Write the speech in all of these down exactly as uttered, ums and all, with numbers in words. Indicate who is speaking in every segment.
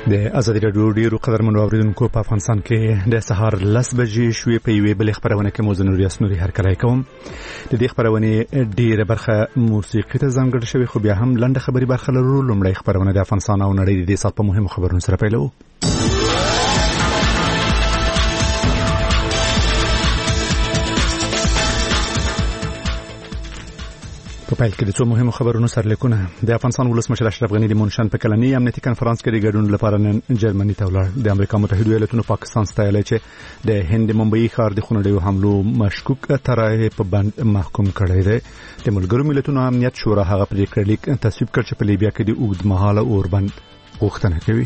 Speaker 1: د ازادي راډیو ډیرو قدرمنو اوریدونکو په افغانستان کې د سهار لس بجې شوې په یوې بلې خبرونه کې موزن ریاس نوري هرکلی کوم. د دې خبرونې ډیره برخه موسیقي ته ځانګړې شوې، خو بیا هم لنډه خبري برخه لرو. لومړی خبرونه د افغانستان او نړۍ د دې سات په مهمو خبرونو سره پیلوو. په پیل کې د څو مهمو خبرونو سرلیکونه. د افغانستان ولسمشر اشرف غنی د مونشن په کلنی امنیتي کنفرانس کې د ګډون لپاره نن جرمني ته ولاړ. د امریکا متحده ایالاتونو پاکستان ستایلی چې د هند ممبئی ښار د خونړیو حملو مشکوک طرح په بند محکوم کړی دی. د ملګرو ملتونو امنیت شورا هغه پریکړه لیک تصویب کړ چې په لیبیا کې د اوږدمهاله اوربند غوښتنه کوي.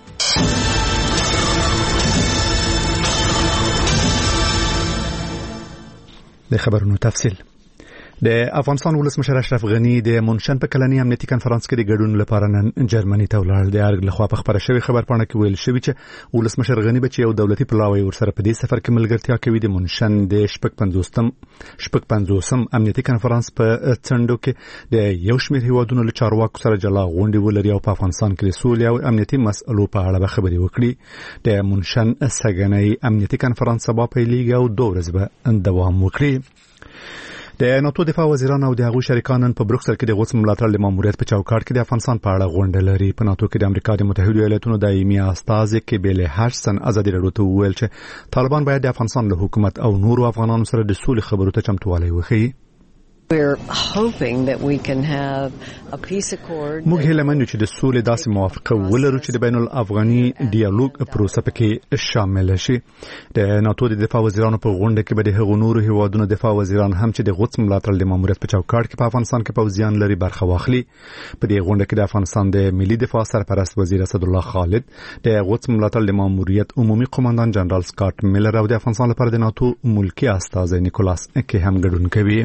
Speaker 1: د خبرونو تفصیل. د افغانستان ولسمشر اشرف غنی د مونشن په کلنی امنیتي کنفرانس کې د ګډون لپاره نن جرمني ته ولاړ. د ارګ لخوا په خبره شوی خبرپاڼه کې ویل شوی چې ولسمشر غنی به یو دولتي پلاوی ورسره په دې سفر کې ملګرتیا کوي. د مونشن د شپږ پنځوسم شپږ پنځوسم امنیتي کنفرانس په څنډو کې د یو شمېر هیوادونو له چارواکو سره جلا غونډې ولري او په افغانستان کې د سولې او امنیتي مسئلو په اړه به خبرې وکړي. د مونشن سګنۍ امنیتي کنفرانس سبا پیلېږي او دوه ورځې به دوام وکړي. د ناتو دفاع وزیران او د هغوی شریکان په بروکسل کې د غوڅ ملاتړ د ماموریت په چوکاټ کې د افغانستان په اړه غونډه لري. په ناتو کې د امریکا د متحده ایالاتونو دایمي استازي کیبل هاشسن ازادي راډیو ته وویل چې طالبان باید د افغانستان له حکومت او نورو افغانانو سره د سولې خبرو ته چمتووالی وښيي.
Speaker 2: We're hoping that we can have a peace accord.
Speaker 1: موږ هیله مند یو چې د سولې داسې موافقه ولرو چې د بین الافغاني ډیالوګ پروسه پکې شامل شي. د ناتو د دفاع وزیرانو په غونډه کې به د هغو نورو هیوادونو دفاع وزیران هم چې د غوڅ ملاتړ د ماموریت په چوکاټ کې په افغانستان کې پوځیان لري برخه واخلي. په دې غونډه کې د افغانستان د ملي دفاع سرپرست وزیر اسد الله خالد، د غوڅ ملاتړ د ماموریت عمومي قوماندان جنرال سکاټ میلر او د افغانستان لپاره د ناتو ملکی استازی نیکولاس کې هم ګډون کوي.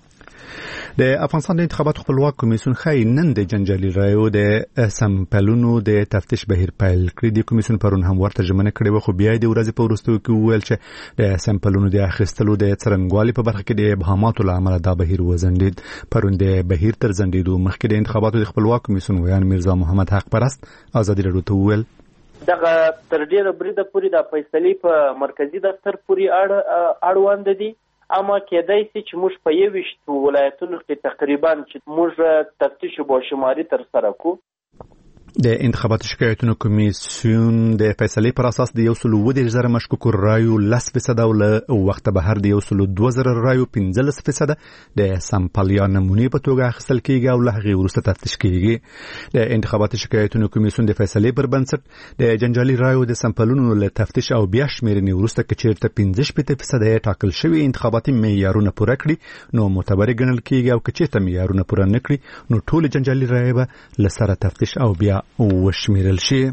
Speaker 1: د افغانستان د انتخاباتو خپلواک کمیسیون خای نن د جنجالي رایو د سمپلونو د تفتیش بهیر پیل کړی. د کمیسیون پرون هم ورته ژمنه کړې و، خو بیا د ورځې په وروستیو کې وویل چې د سمپلونو د اخیستلو د څرنګوالي په برخه کې د ابهاماتو له امله دا بهیر وځنډید. پرون د بهیر تر ځنډېدو مخکې د انتخاباتو د خپلواک کمیسیون ویان میرزا محمد حق پرست ازادي راډیو ته وویل
Speaker 3: دغه تر ډیره بریده پورې د فیصلې په مرکزی دفتر پورې اړ اړوند دي، اما کېدای شي چې موږ په یوشت ولایتونو کې تقریبا چې موږ تفتیش او شماري تر سره کو.
Speaker 1: د انتخاباتو شکایتونو کمیسیون د فیصلې پر اساس د یو سل و دېرش زره مشکوکو رایو لس فیصد او له وخته بهر د یو سل دوه زره رایو پنځلس فیصد د سمپل یا نمونې په توګه اخیستل کېږي او له هغې وروسته تفتیش کېږي. د انتخاباتو شکایتونو کمیسیون د فیصلې پر بنسټ د جنجالي رایو د سمپلونو له تفتیش او بیا شمېرنې وروسته که چېرته پنځه شپېته فیصد یې ټاکل شوي انتخاباتي معیارونه پوره کړي نو معتبرې ګڼل کېږي، او که چېرته معیارونه پوره نه کړي نو ټولې جنجالي رایې به له سره تفتیش او بیا وشمیرل شي.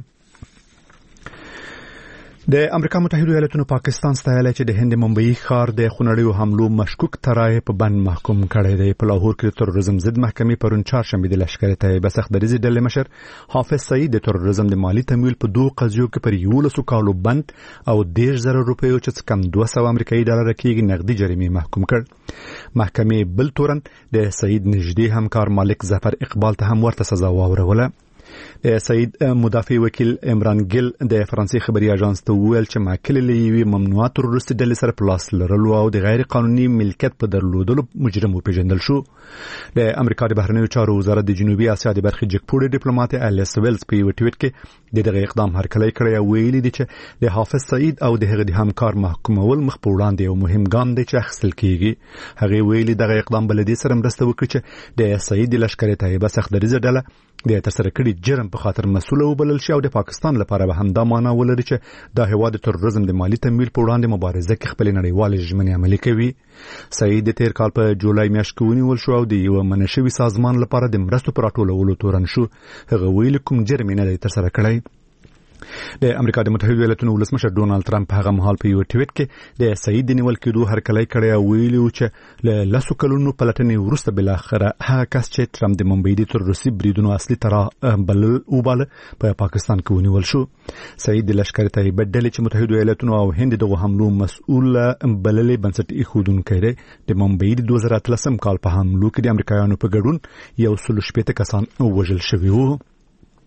Speaker 1: د امریکا متحده ایالاتونو پاکستان ستایلی چې د هند ممبئی ښار د خونړیو حملو مشکوک طرح په بند محکوم کړی دی. په لاهور کې د تروریزم ضد محکمې پرون چهارشنبې د لشکر طیبه سختدریزې ډلې مشر حافظ سعید د تروریزم د مالي تمویل په دوه قضیو کې پر یولسو کالو بند او دېرش زره روپیو چې کم دوه سوه امریکایي ډالره کېږي نقدي جریمې محکوم کړ. محکمې بل تورن د سعید نږدې همکار مالک ظفر اقبال ته هم ورته سزا واوروله. د سعید مدافع وکیل عمران ګل د فرانسې خبري اژانس ته وویل چې ماکل له یوې ممنوعه تروریستي ډلې سره په لاس لرلو او د غیر قانوني ملکیت په درلودلو مجرم وپېژندل شو. د امریکا د بهرنیو چارو وزارت د جنوبي اسیا د برخې جګپوړې ډیپلوماټ الیس ویلز په یو ټویټ کې د دغه اقدام هرکلی کړی او ویلي دي چې د حافظ سعید او د هغه د همکار محکومول مخ په وړاندې یو مهم ګام دی چې اخیستل کېږي. هغې ویلي دغه اقدام بل دې سره مرسته وکړي چې د سعید د لشکر طیبه سختدریزه ډله د ترسره کړي جرم په خاطر مسؤل وبلل شي او د پاکستان لپاره به هم دا معنا ولري چې دا هیواد د تروریزم د مالي تمویل په وړاندې مبارزه کې خپل نړیوال ژمنې عملي کوي. سعید د تیر کال په جولای میاشت کې ونیول شو او د یو منشوي سازمان لپاره د مرستو پر راټولولو تورن شو. هغه ویلي کوم جرم نه دی ترسره کړی. د امریکا د متحده ایالاتونو ولسمشر ډونالد ټرمپ هغه مهال په یو ټویټ کې د سعید د نیول کېدو هرکلی کړی او ویلي و چې له لسو کلونو پلټنې وروسته بالاخره هغه کس چې ټرمپ د ممبئی د تروریستي بریدونو اصلي طرح بلل وباله په پاکستان کې ونیول شو. سعید د لشکر طیبه ډلې چې متحده ایالاتونو او هند دغه حملو مسؤل بللې بنسټ ایښودونکی دی. د ممبئی د دوه زره اتلسم کال په حملو کې د امریکایانو په ګډون یو سل شپېته کسان وژل شوي وو.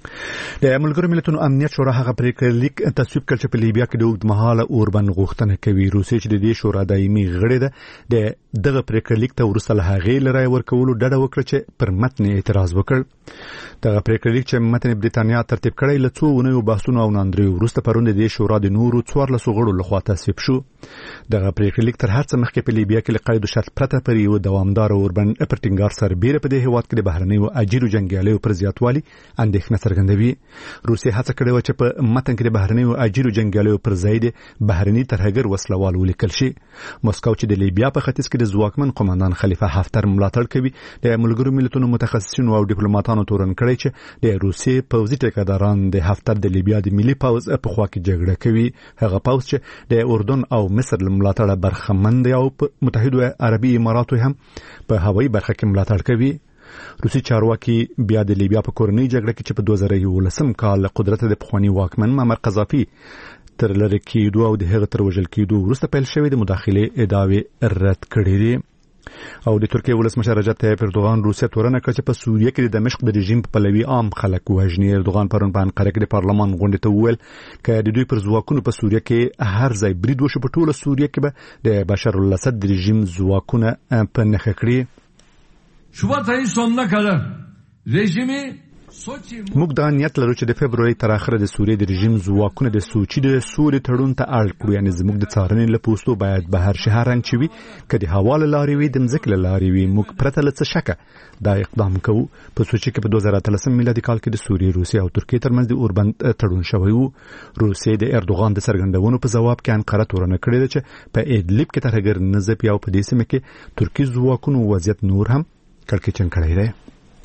Speaker 1: د ملګرو ملتونو امنیت شورا هغه پریکړه لیک تصویب کړ چې په لیبیا کې د اوږدمهاله اوربند غوښتنه کوي. روسیې چې د دې شورا دایمي غړی ده د دغه پریکړه لیک ته وروسته له هغې له رایې ورکولو ډډه وکړه چې پر متن اعتراض وکړ. دغه پریکړه لیک چې متن برېټانیا ترتیب کړی له څو اونیو بحثونو او ناندریو وروسته پرون د دې شورا د نورو څوارلسو غړو لخوا تصویب شو. دغه پریکړه لیک تر هر څه مخکې په لیبیا کې له قید او شرط پرته پر یو دوامدار اوربند پر ټینګار سربېره په دې هېواد کې د بهرنیو اجیرو جنګیالیو پر زیاتوالي اندېښنه څرګندوي. روسیې هڅه کړې و چې په متن کې د بهرنیو اجیرو جنګیالیو پر ځای د بهرني ترهګر وسلوال ولیکل شي. موسکو چې د لیبیا په ختیځ کې د ځواکمن قومندان خلیفه حفتر ملاتړ کوي د ملګرو ملتونو متخصصینو او ډیپلوماټانو تورن کړی چې د روسیې پوځي ټیکداران د حفتر د لیبیا د ملي پوځ په خوا کې جګړه کوي. هغه پوځ چې د اردن او مصر له ملاتړه برخمن دی او په متحده عربي اماراتو هم په هوایي برخه کې ملاتړ کوي. روسي چارواکي بیا د لیبیا په کورنۍ جګړه کې چې په دوه زره یولسم کال قدرت د پخوانی واکمن معمر قذافي تر لری کېدو او د هغه تر وژل کېدو وروسته پیل شوې د مداخله ادعاوې رد کړې دي. او د ترکیه ولسمشر رجب طیب اردوغان روسیه تورنه کړ چې په سوریه کې د دمشق د رژیم په پلوي عام خلک وژني. اردوغان پرون په انقره کې د پارلمان غونډې ته وویل چې د دوی پر ځواکونو په سوریه کې هر ځای برید وشو په ټوله سوریه کې به د بشار الاسد د رژیم ځواکونه په نښه کړي.
Speaker 4: Şubat ayının sonuna kadar rejimi
Speaker 1: موږ دا نیت لرو چې د فبرवरी تر اخره د سوریې د رژیم ځواکونه د سوچي د سوري تړون ته اړ کړو. یعنی زموږ د څارنې له پوسټو باید بهر شهر رنګ چوي کدي حواله لاري وي د مزکل لاري وي. موږ پرته له څه شکه دا اقدام کوو. په سوچي کې په دوه زره اتلسم میلادي کال کې د سوریې روسیې او ترکیې ترمنځ د اوربند تړون شوی وو. روسیې د اردوغان د څرګندونو په جواب کې انقره تورنه کړې ده چې په ادلب کې ترهګر نزب یو په دې سیمه کې ترکی ځواکونو وضعیت نور هم کړکېچن کړی دی.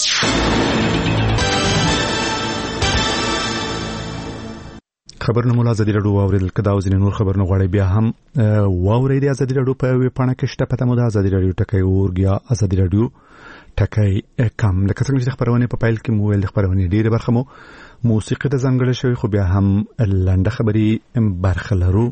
Speaker 1: خبرونه مولا ازادي راډیو اوریدل کدا او ځینې نور خبرونه غواړي بیا هم واوري د ازادي راډیو په ویب پاڼه کې شته. پته مو د ازادي راډیو ټکی اورګیا ازادي راډیو ټکی کم د کترنګ د خبرونه په پایل کې مو ول د خبرونه ډیره برخه مو موسیقي ته ځانګړې شوی خو بیا هم لنډه خبري برخه لرو.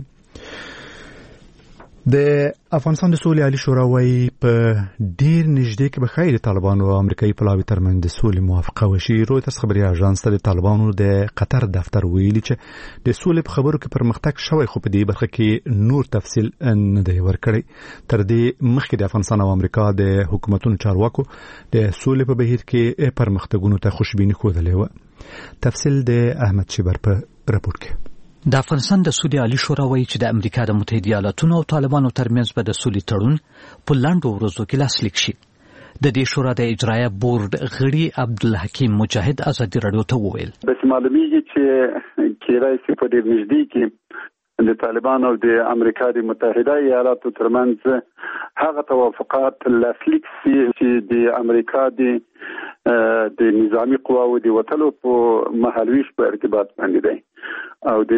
Speaker 1: د افغانستان د سولې عالی شورا وايي په ډیر نږدې کې به خیر طالبانو او امریکایي پلاوي ترمنځ د سولې موافقه وشي. رویترز خبري اژانس ته د طالبانو د قطر دفتر ویلي چې د سولې په خبرو کې پرمختګ شوی خو په دې برخه کې نور تفصیل نه دی ورکړی. تر دې مخکې د افغانستان او امریکا د حکومتونو چارواکو د سولې په بهیر کې پرمختګونو ته خوشبیني ښودلې و. تفصیل د احمد شیبر په راپور کې.
Speaker 5: د افغانستان د سولې عالی شورا وایي چې د امریکا د متحده ایالاتونو او طالبانو ترمنځ به د سولې تړون په لاندو ورځو کې لاسلیک شي. د دې شورا د اجرایه بورډ غړي عبدالحکیم مجاهد ازادي راډیو ته وویل
Speaker 6: د معلومیږي چې کېدای شي په دې نږدې کې د طالبانو او د امریکا د متحده ایالاتو ترمنځ هغه توافقات لاسلیک شي چې د امریکا د د نظامی قواو د وټلو په مهالويش په ارتباط باندې دی او د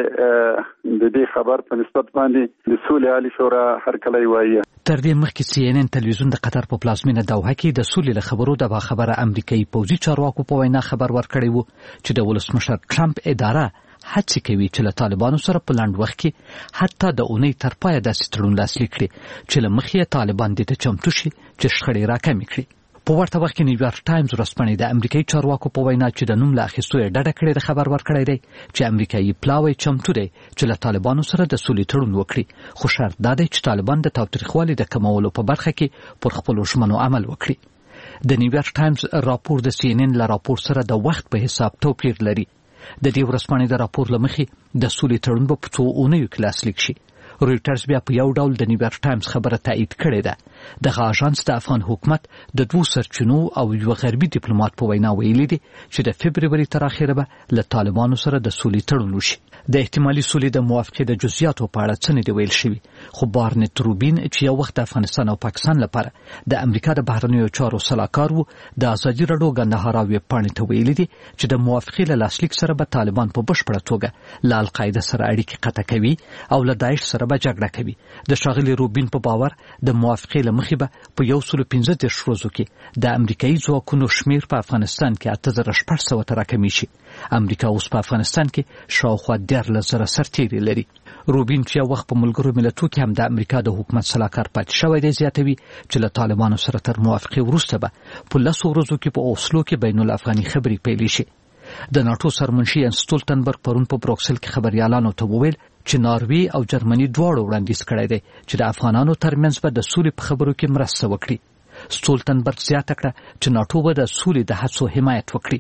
Speaker 6: دې د دې خبر په نسبت باندې د سولې عالی شورا هر کله وایي.
Speaker 5: تر دې مخکې سی ان ان تلویزیون د قطر په پلازمینه دوحه کې د سولې له خبرو د باخبره امریکایي پوځي چارواکو په وینا خبر ورکړی وو چې د ولسمشر ټرمپ اداره هڅه کوي چې له طالبانو سره په لاند وخت کې حتی د اونۍ تر پایه داسې تړون لاسلیک کړي چې له مخې طالبان دې ته چمتو شي چې شخړې راکمې کړي. په ورته وخت کې نیویارک ټایمز ورځپاڼې د امریکایي چارواکو په وینا چې د نوم له اخیستو یې ډډه کړې د خبر ورکړی دی چې امریکایي پلاوی چمتو دی چې له طالبانو سره د سولې تړون وکړي خو شرط دا دی چې طالبان د تاوتریخوالي د کمولو په برخه کې پر خپلو ژمنو عمل وکړي. د نیویارک ټایمز راپور د سی ان ان له راپور سره د وخت په حساب توپیر لري. د دې ورځپاڼې د راپور له مخې د سولې تړون به په څو اونیو کې لاسلیک شي. رویټرز بیا په یو ډول د نیویارک ټایمز خبره تایید کړې ده. دغه اژانس د افغان حکومت د دوه سرچینو او یو غربي ډیپلوماټ په وینا ویلي دي چې د فبرवरी تر اخره به له طالبانو سره د سولې تړون وشي. د احتمالي سولې د موافقې د جزئیاتو په اړه څه نه دی ویل شوی خو بارنټ روبین چې یو وخت د افغانستان او پاکستان لپاره د امریکا د بهرنیو چارو سلاکار وو د ازادي راډیو ګندهارا ویب پاڼې ته ویلي دي چې د موافقې له لاسلیک سره به طالبان په بشپړه توګه له القاعده سره اړیکې قطع کوي او له داعش سره به جګړه کوي. د ښاغلي روبین په باور د موافقې له مخې به په یو سل پنځه دېرش ورځو کې د امریکایي ځواکونو شمیر په افغانستان کې اته زره شپږ سوه ته راکمې شي. امریکا اوس په افغانستان کې شاوخوا دیارلس زره سرتیري لري. روبین چې یو وخت په ملګرو ملتونو کې هم د امریکا د حکومت سلاکار پاتې شوی دی زیاتوي چې له طالبانو سره تر موافقې وروسته به په لسو ورځو کې په اوسلو کې بین الافغاني خبرې پیلې شي. د ناتو سرمنشي یانس سټولټنبرګ پرون په بروکسل کې خبريالانو ته وویل چې ناروی او جرمني دواړو وړاندیز کړی دی چې د افغانانو ترمنځ به د سولې په خبرو کې مرسته وکړي. سټولټنبرګ زیاته کړه چې ناتو به د سولې د هڅو حمایت وکړي.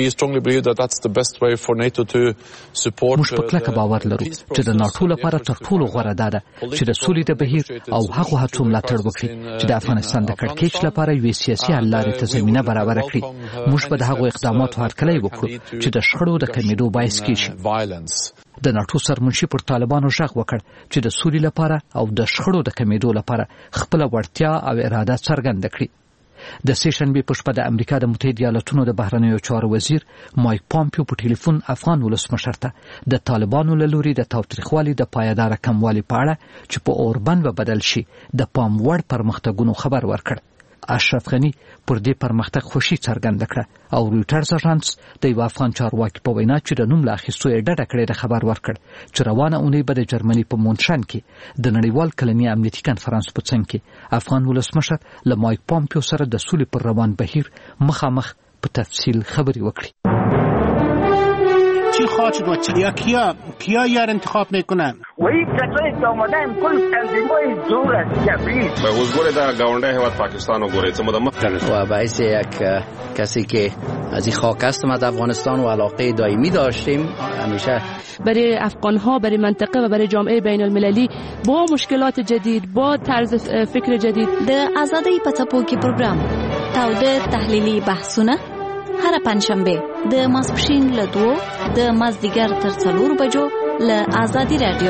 Speaker 5: موږ په کلکه باور لرو چې د ناتو لپاره تر ټولو غوره ده چې د سولې د بهیر او هغو هڅو ملاتړ وکړي چې د افغانستان د کړکېچ لپاره یوې سیاسي حل لارې ته زمینه برابره کړي. موږ به د هغو اقداماتو هرکلی وکړو چې د شخړو د کمېدو باعث کیږي. د ناتو سرمنشي پر طالبانو ژغ وکړ چې د سولې لپاره او د شخړو د کمېدو لپاره خپل وړتیا او اراده څرګنده کړي. د سه شنبې په شپه د امریکا د متحده ایالاتونو د بهرنیو چارو وزیر مایک پامپیو په ټلیفون افغان ولسمشر ته د طالبانو له لوري د تاوتریخوالي د پایدار کموالي په اړه چې په اوربند به بدل شي د پام وړ پرمختګونو خبر ورکړ. اشرف غنی پر دې پرمختګ خوشي څرګنده کړه او رويټرز اژانس د یو افغان چارواکي په وینا چې د نوم لا اخیستو یې ډډه کړې د خبر ورکړ چې روانه اونۍ به د جرمني په مونشن کې د نړیوال کلنی امنیتي کنفرانس په څنګ کې افغان ولسمشر له مایک پامپیو سره د سولې پر روان بهیر مخامخ په تفصیل خبري وکړي.
Speaker 7: چی خواهد شد و چی یا کیا کیا یار انتخاب میکنن
Speaker 8: و این کسایی که آمدن کل تنظیمای دور از جبریل
Speaker 9: به حضور در گاونده هیواد پاکستان و گوره چه مختلف
Speaker 10: و باعث یک کسی که از این خاک هستم از افغانستان و علاقه دائمی داشتیم همیشه
Speaker 11: برای افغان ها برای منطقه و برای جامعه بین المللی با مشکلات جدید با طرز فکر جدید
Speaker 12: د آزادی پتاپوکی پروگرام تاوده تحلیلی بحثونه هر پنجشنبه د ماسپښین له دوو د مازدیګر تر څلورو بجو له آزادي رادیو.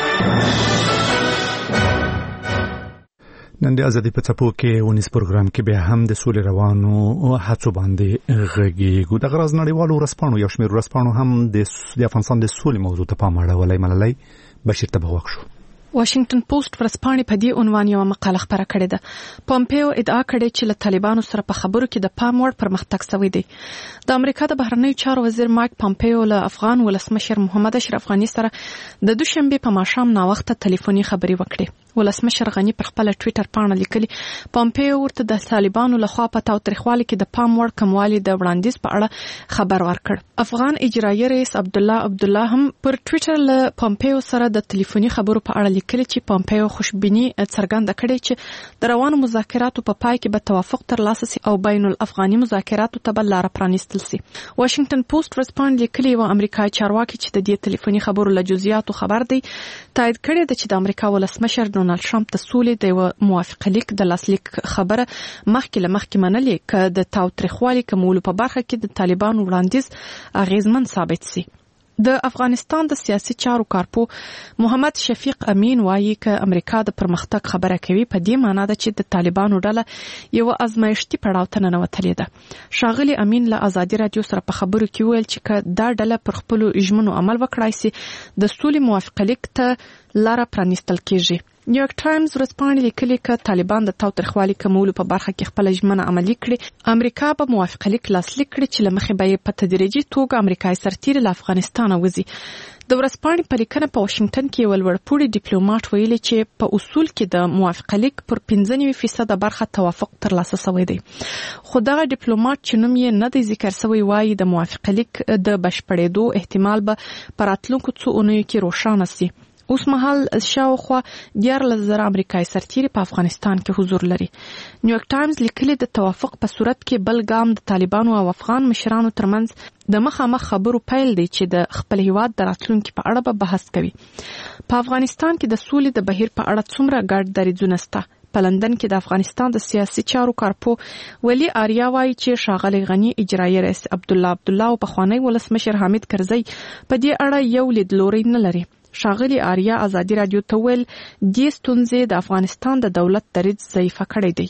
Speaker 1: نن د آزادي په څپو کې ونیس پروګرام کې به هم د سولې روانو هڅو باندې غږیږو. د غرض نړیوالو ورځپاڼو یو شمېر ورځپاڼو هم د افغانستان د سولې موضوع ته پام اړولی. ملالۍ بشیر ته به وښو.
Speaker 13: واشنگټن پوسټ ورځپاڼې په دې عنوان یو مقاله خپره کړې ده. پامپیو ادعا کړې چې له طالبانو سره په خبرو کې د پام وړ پرمختګ شوی دی. د امریکا د بهرنیو چارو وزیر مایک پامپیو له افغان ولسمشر محمد اشرف غنی سره د دوشنبه په ماښام ناوخته ټلیفوني خبري وکړې. ولسمشر غنی پر خپل ټوئیټر باندې لیکلي پامپیو ورته د طالبانو له خوا په تاوتریخوالي کې د پام وړ کموالي د وړاندیز په اړه خبر ورکړ. افغان اجرایي رئیس عبد الله عبد الله هم پر ټوئیټر له پامپیو سره د ټلیفوني خبرو په اړه لیکلي چې پامپیو خوشبیني څرګنده کړې چې د روانو مذاکراتو په پای کې به توافق ترلاسه شي او بین الافغاني مذاکراتو ته به لار پرانیستل شي. واشنگټن پوسټ ورځپاڼه لیکلي و امریکایي چارواکي چې د دې ټلیفوني خبرو له جزئیاتو خبر دی تایید کړی د چې د امریکا ولسمشر ډونالد ټرمپ د سولې د موافقه لیک د لاسلیک خبره مخکې له مخکې منلې ک د تاوتریخوالي کمولو په برخه کې د طالبانو وړاندیز اغیزمن ثابت شي. د افغانستان د سیاسي چارو کارپو محمد شفیق امین وایي ک امریکا د پرمختګ خبره کوي په دې معنی ده چې د طالبانو ډله یو ازمایښتي پړاو ته ننوتلې ده. شاغلی امین له آزادي رادیو سره په خبرو کې ویل چې ک دا ډله پر خپل اجمنو عمل وکړای شي د سولې موافقه لیک ته لار پرانیستل کیږي. نیویارک ټایمز ورځپاڼه لیکلي ک طالبان د تاوتریخوالي کمولو په برخه کې خپل ژمنه عملي کړي. امریکا به موافقه لیک لاسلیک کړي چې لمخې به په تدریجي توګه امریکایي سرتیري له افغانستان وځي. د ورځپاڼې په لیکنه په واشنگټن کې یو لوړپوړي ډیپلوماټ ویلي چې په اصول کې د موافقه لیک پر پنځه نوي فیصد برخه توافق ترلاسه شوی دی. خو دغه ډیپلوماټ چې نوم یې نه دی ذکر شوی وایي د موافقه لیک د بشپړېدو احتمال به په راتلونکو څو اونیو کې روښانه شي. اوس مهال شاوخوا دیارلس زره امریکایي سرتیري په افغانستان کې حضور لري. نیویارک ټایمز لیکلي د توافق په صورت کې بل ګام د طالبانو او افغان مشرانو ترمنځ د مخامخ خبرو پیل دی چې د خپل هیواد د راتلونکي په اړه به بحث کوي. په افغانستان کې د سولې د بهیر په اړه څومره ګډ دریځونه شته. په لندن کې د افغانستان د سیاسي چارو کارپو ولی آریا وایي چې شاغلی غنی اجرایي رئیس عبد الله عبد الله او پخوانی ولسمشر حامد کرزی په دې اړه یو لیدلوری نه لري. شاغلی آریا آزادي رادیو ته ویل دې ستونزې د افغانستان د دولت دریځ ضعیفه کړی دی.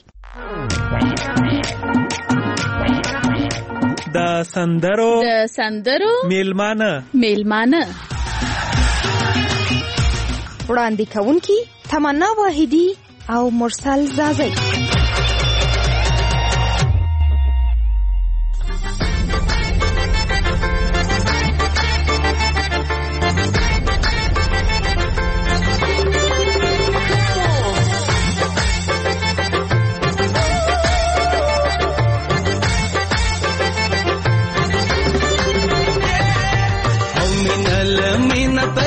Speaker 14: د سندرو
Speaker 15: د سندرو
Speaker 14: میلمانه
Speaker 15: میلمانه
Speaker 16: وړاندې کوونکی تمنا واحدی او مرسل زازی.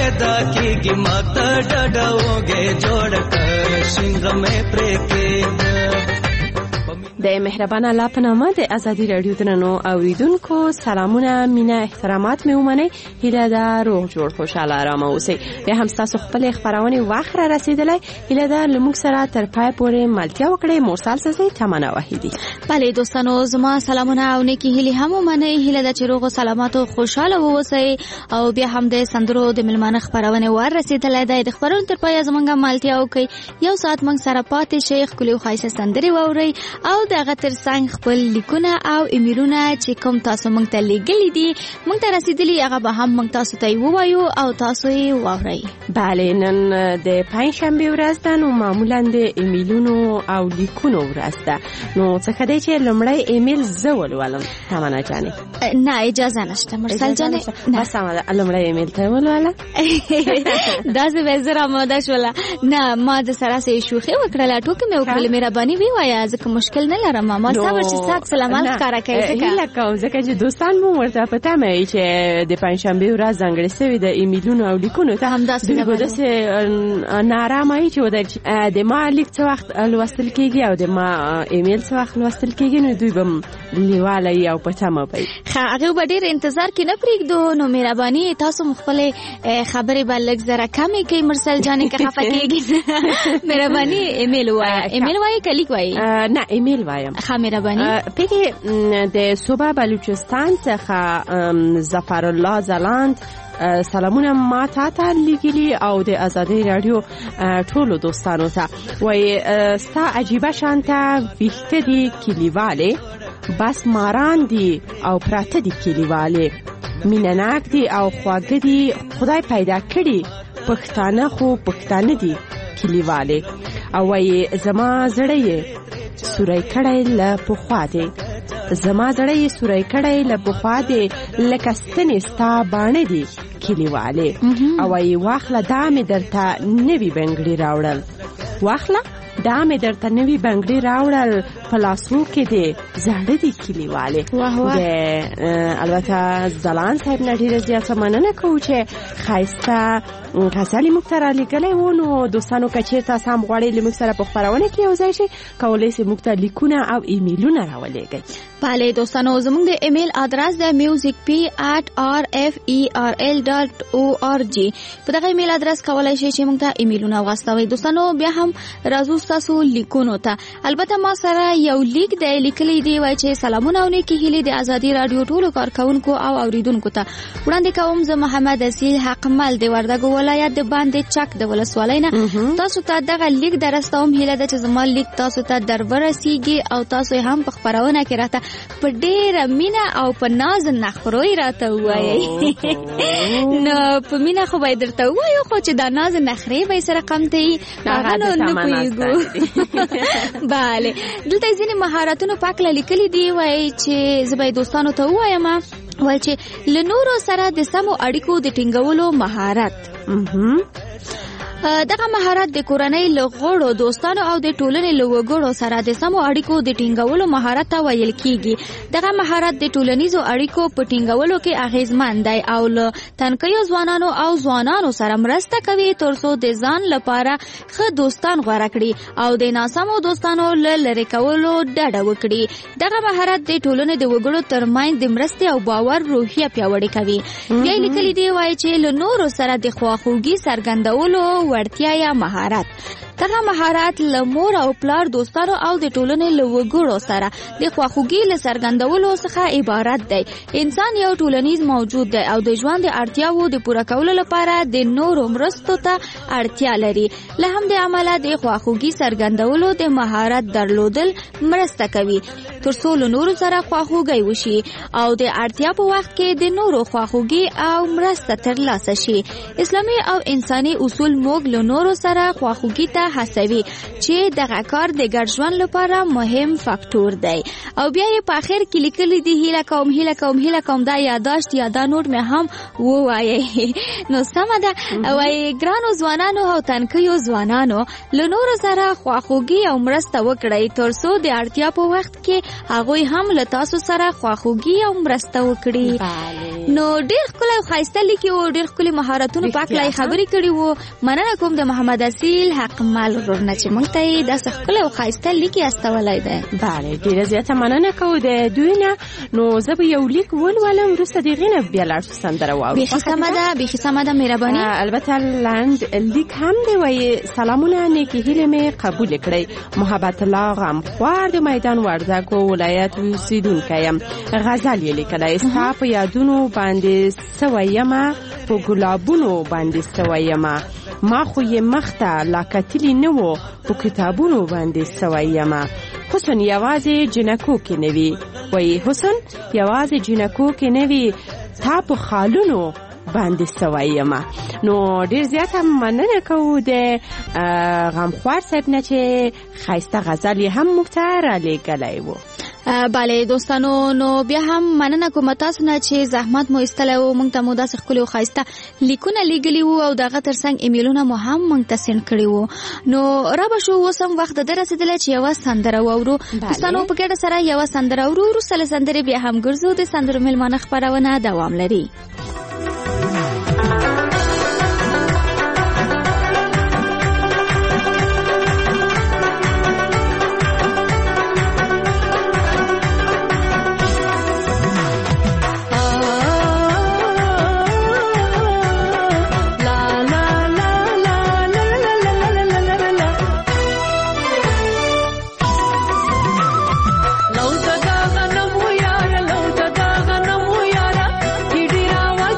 Speaker 14: پیدا کیږي ماته ډډوږي جوړ کړ شنګ مې پرې کې
Speaker 11: د مهربان الله په نامه د ازادي رادیو درنو اوریدونکو سلامونه مینه احترامات مې ومنئ. هیله ده روغ جوړ خوشاله آرامه اوسئ. بیا هم ستاسو خپلې خپرونې وخت را رسېدلی. هیله ده له موږ سره تر پای پورې ملتیا وکړئ. مرسل سزۍ تمنا وحیدي.
Speaker 12: بله دوستانو زما سلامونه او نیکې هیلې هم ومنئ. هیله ده چې روغ او سلامت او خوشاله واوسئ. او بیا هم د سندرو د میلمانه خپرونې ور رسېدلی دی. د خپرونې تر پایه زموږ ملتیا وکړئ. یو ساعت موږ سره پاتې شئ. ښکلې او ښایسته سندرې واورئ او دغه ترڅنګ خپل لیکونه او ایمیلونه چې کوم تاسو موږ ته لیږلي دي موږ ته رسیدلي هغه به هم موږ تاسو ته ووایو او تاسو یې واورئ.
Speaker 11: بله نن د پنجشنبې ورځ ده نو معمولا د ایمیلونو او لیکونو ورځ ده. نو څه دی چې لومړی ایمیل زه ولولم تمنا جانې؟
Speaker 12: نه اجازه نشته مرسل جانې.
Speaker 11: بس سمه ده لومړی ایمیل ته ولوله.
Speaker 12: داسې به زه راماده شوله. نه ما د سره سې شوخي وکړله ټوکې مې وکړلې مهرباني ووایه ځکه مشکل نه لرم. ما صبر چې ساک سلامات ښکاره کوي ځکه
Speaker 11: هیله کوم ځکه چې دوستان مو ورته په تمه وي چې د پنجشنبې ورځ ځانګړې شوې د ایمیلونو او لیکونو ته
Speaker 12: همداسې
Speaker 11: دوی به داسې ناارامه وي چې ودرېږي چې د ما لیک څه وخت لوستل کېږي او د ما ایمیل څه وخت لوستل کېږي نو دوی به لیواله وي او په تمه به وي.
Speaker 12: ښه هغوی به ډېر انتظار کې نه پرېږدو. نو مهرباني تاسو مو خپلې خبرې به لږ زره کمې کوئ مرسل جانې که خفه کېږي. مهرباني ایمیل ووایه. ایمیل وایې که لیک وایې؟
Speaker 11: نه ایمیل وایم.
Speaker 12: ښه مهرباني.
Speaker 11: پیږې د صوبه بلوچستان څخه ظفر الله زلاند سلامونه ما تا ته لیږلي او د ازادۍ راډیو ټولو دوستانو ته وایي ستا عجیبه شانته ویښته دي کلیوالې بس ماران دي او پراته دي کلیوالې مینه ناک دي او خواږه دي خدای پیدا کړي پښتانه خو پښتانه دي کلیوالې. او وایي زما زړه یې سوری کړی له پخوا دی زما زړه یې سوری کړی له پخوا دی لکه ستنې ستا باڼه دي کلیوالې. او وایي واخله دا مې درته نوي بنګړي راوړل واخله دا مې درته نوي بنګړي راوړل په لاسو کې دی زاړه دي کلیوالې. د البته زلان صاحب نه ډېره زیاته مننه کوو چې ښایسته غزل یې موږ ته رالیږلی و. نو دوستانو که چېرته تاسو هم غواړئ له موږ سره په خپرونه کې یو ځای شئ کولی شئ موږ ته لیکونه او ایمیلونه راولېږئ.
Speaker 12: بله دوستانو زموږ د ایمیل ادرس د میوزیک پی ات آر اف ای آر ال ډاټ او آر جی. په دغه ایمیل ادرس کولی شئ چې موږ ته ایمیلونه واستوئ. دوستانو بیا هم راځو ستاسو لیکونو ته. البته ما سره یو لیک دی لیکلی دی وایي چې سلامونه او نیکې هیلې د ازادي راډیو ټولو کارکوونکو او اوریدونکو ته وړاندې کوم. زه محمد اصیل حقمل د وردګو ولایت د باندې چک د ولسوالۍ نه تاسو ته دغه لیک درستوم. هیله ده چې زما لیک تاسو ته در ورسیږي او تاسو هم په خپرونه کې راته په ډېره مینه او په ناز نخروی راته ووایئ. نو په مینه خو باید درته ووایو خو چې دا ناز نخرې به یې سره کم ته یي هغه نو نه پوهېږو. بله دلته یې ځینې مهارتونو په هکله لیکلي دي. وایي چې زه به یې دوستانو ته ووایم وایي چې له نورو سره د سمو اړیکو د ټینګولو مهارت. دغه مهارت د کورنۍ له غړو دوستانو او د ټولنې له وګړو سره د سمو اړیکو د ټینګولو مهارت ته ویل کیږي. دغه مهارت د ټولنیزو اړیکو په ټینګولو کې اغیزمن دی او له تنکیو ځوانانو او ځوانانو سره مرسته کوي ترڅو د ځان لپاره ښه دوستان غوره کړي او د ناسمو دوستانو له لرې کولو ډډه وکړي. دغه مهارت د ټولنې د وګړو ترمنځ د مرستې او باور روحیه پیاوړې کوي. بیا لیکلي دی وایي چې له نورو سره د خواخوږي څرګندولو وړتیا یا مهارت. دغه مهارت له مور او پلار دوستانو او د ټولنې له وګړو سره د خواخوږي له څرګندولو څخه عبارت دی. انسان یو ټولنیز موجود دی او د ژوند د اړتیاوو د پوره کولو لپاره د نورو مرستو ته اړتیا لري. له همدې امله د خواخوږي څرګندولو د مهارت درلودل مرسته کوي ترڅو له نورو سره خواخوږي وشي او د اړتیا په وخت کې د نورو خواخوږي او مرسته ترلاسه شي. اسلامي او انساني اصول موږ له نورو سره خواخوږي ته هڅوي چې دغه کار د ګډ ژوند لپاره مهم فاکتور دی. او بیا یې په اخر کې لیکلي دي هیله کوم هیله کوم هیله کوم دا یاداشت یا دا نوټ مې هم ووایي. نو سمه ده. وایي ګرانو ځوانانو او تنکیو ځوانانو له نورو سره خواخوږي او مرسته وکړئ ترڅو د اړتیا په وخت کې هغوی هم له تاسو سره خواخوږي او مرسته وکړي. نو ډېر ښکلی او ښایسته لیکي او ډېر ښکلي مهارتونو په هکله یې خبرې کړي وو. مننه کوم د محمد اصیل حق مال ورور نه چې موږ ته یې داسې ښکلی او ښایسته لیکي استولی دی.
Speaker 11: بله ډېره زیاته مننه کوو د دوی نه. نو زه به یو لیک ولولم وروسته د هغې نه بیا لاړ شو سندره واورو.
Speaker 12: بیخي سمه ده بیخي سمه ده مهرباني.
Speaker 11: البته لنډ لیک هم دی وایي سلامونه نیکې هیلې مې قبول کړئ. محبت الله غمخوار د میدان وردګو ولایت اوسېدونکی یم. غزل یې لیکلی ستا په یادونو باندې سوی یمه په ګلابونو باندې سوی یمه ما خو یې مخته لا کتلي نه وو په کتابونو باندې سوی یمه. حسن یوازې جنکو کې نه وي وایي حسن یوازې جنکو کې نه وي تا په خالونو باندې سوی یمه. نو ډېر زیاته مننه کوو د غمخوار صاحب نه چې ښایسته غزل یې هم موږ ته رالیږلی و.
Speaker 12: بله دوستانو نو بیا هم مننه کوم تاسو نه چې زحمت مو ایستلی و موږ ته مو داسې ښکلي او ښایسته لیکونه لیږلي وو او د هغه تر څنګ ایمیلونه مو هم موږ ته سینډ کړي وو. نو رابه شو اوس هم وخت د ده رسېدلی چې یوه سندره واورو. دوستانو په ګډه سره یوه سندره اورو وروسته له سندرې بیا هم ګرځو. د سندرو میلمانه خپرونه دوام لري.
Speaker 15: لو تدا غنمو یار لو تدا غنمو یار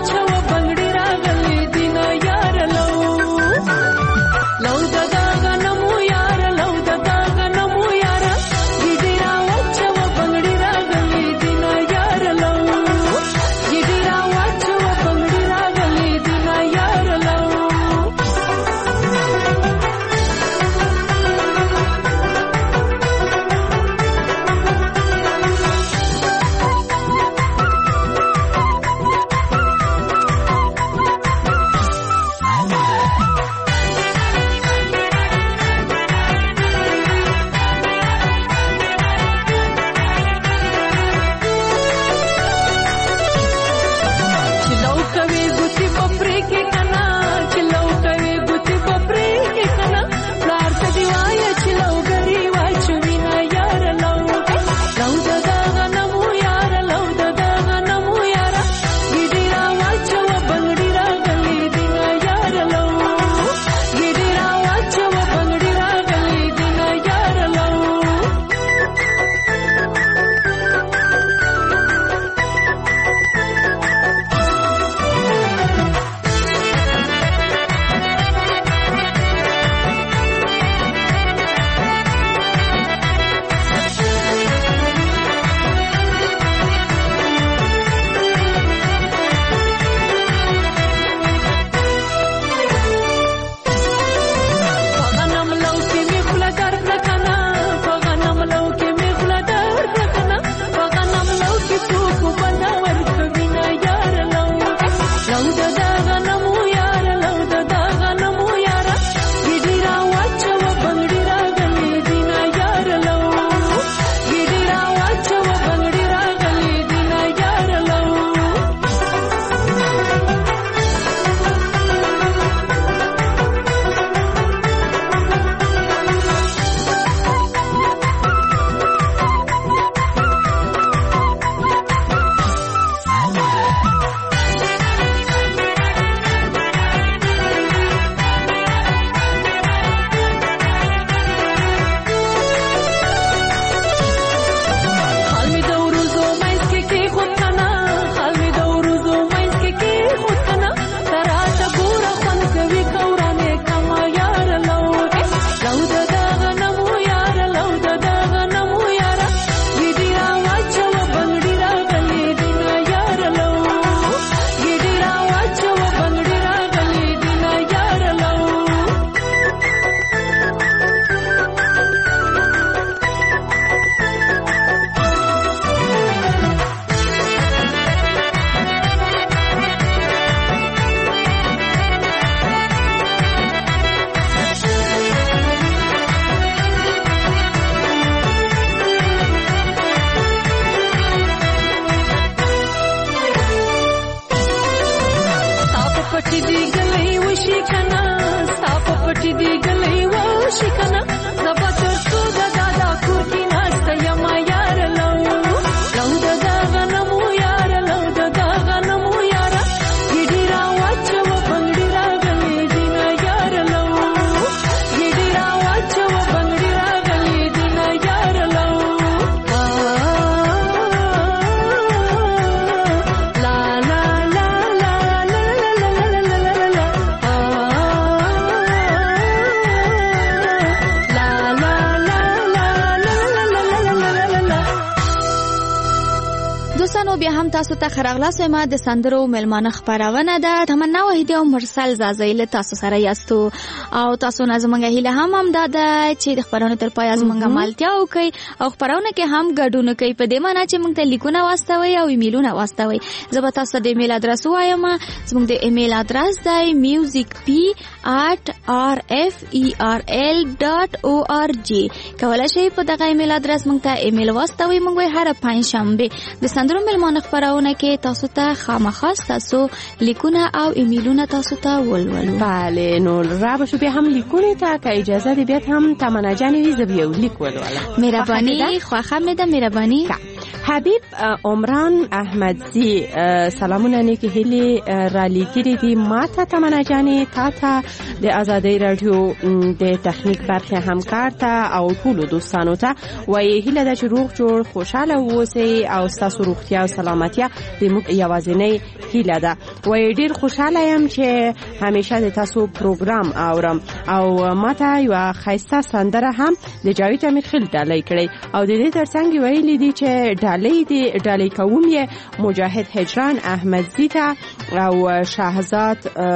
Speaker 12: بیا هم تاسو ته خراغلاس ما د سندرو ملمانه خبرونه ده. تمنا وحیدی او مرسل زازی له تاسو سره یاستو او تاسو نظمنګ هیله هم هم ده چې د خبرونه تر پای زمونږه مالتیا وکي او خبرونه کې هم ګډون کوي. په دې معنی چې موږ ته لیکونه واستوي او ایمیلونه واستوي. زه به تاسو د ایمیل ادرس وایم. زموږ د ایمیل ادرس دی musicp at r f e r l dot org. کولای شئ په دغه ایمیل ادرس موږ ته ایمیل واستوي. موږ هر پنځ شنبه د سندرو ملمانه خبرونه کې تاسو ته خامخا تاسو لیکونه او ایمیلونه تاسو ته ولولو.
Speaker 11: بله نو را بشو بیا هم لیکونه ته که اجازه دی بیاد هم تمنا جانی ویزه بیو لیک ولوله.
Speaker 12: مهربانی خواخم میده. مهربانی
Speaker 11: حبیب عمران احمدزی سلامونه نیکی هیلی را لیگیری دی ما تا تمنا جانی تا تا د آزادی رادیو د تخنیک برخی همکار تا او ټولو دوستانو ته وایي هیله ده چې روغ جوړ خوشاله اوسئ او ستاسو روغتیا او سلامتیا د موږ یوازینۍ هیله ده. وایي ډېر خوشاله یم چې همیشه د تاسو پروګرام اورم او ما ته یوه ښایسته سندره هم د جاوید امیرخیل ډالۍ کړی او د دې ترڅنګ ویلي دي چې ډالۍ دی ډالۍ کوم یې مجاهد هجران احمدزی ته او شهزاد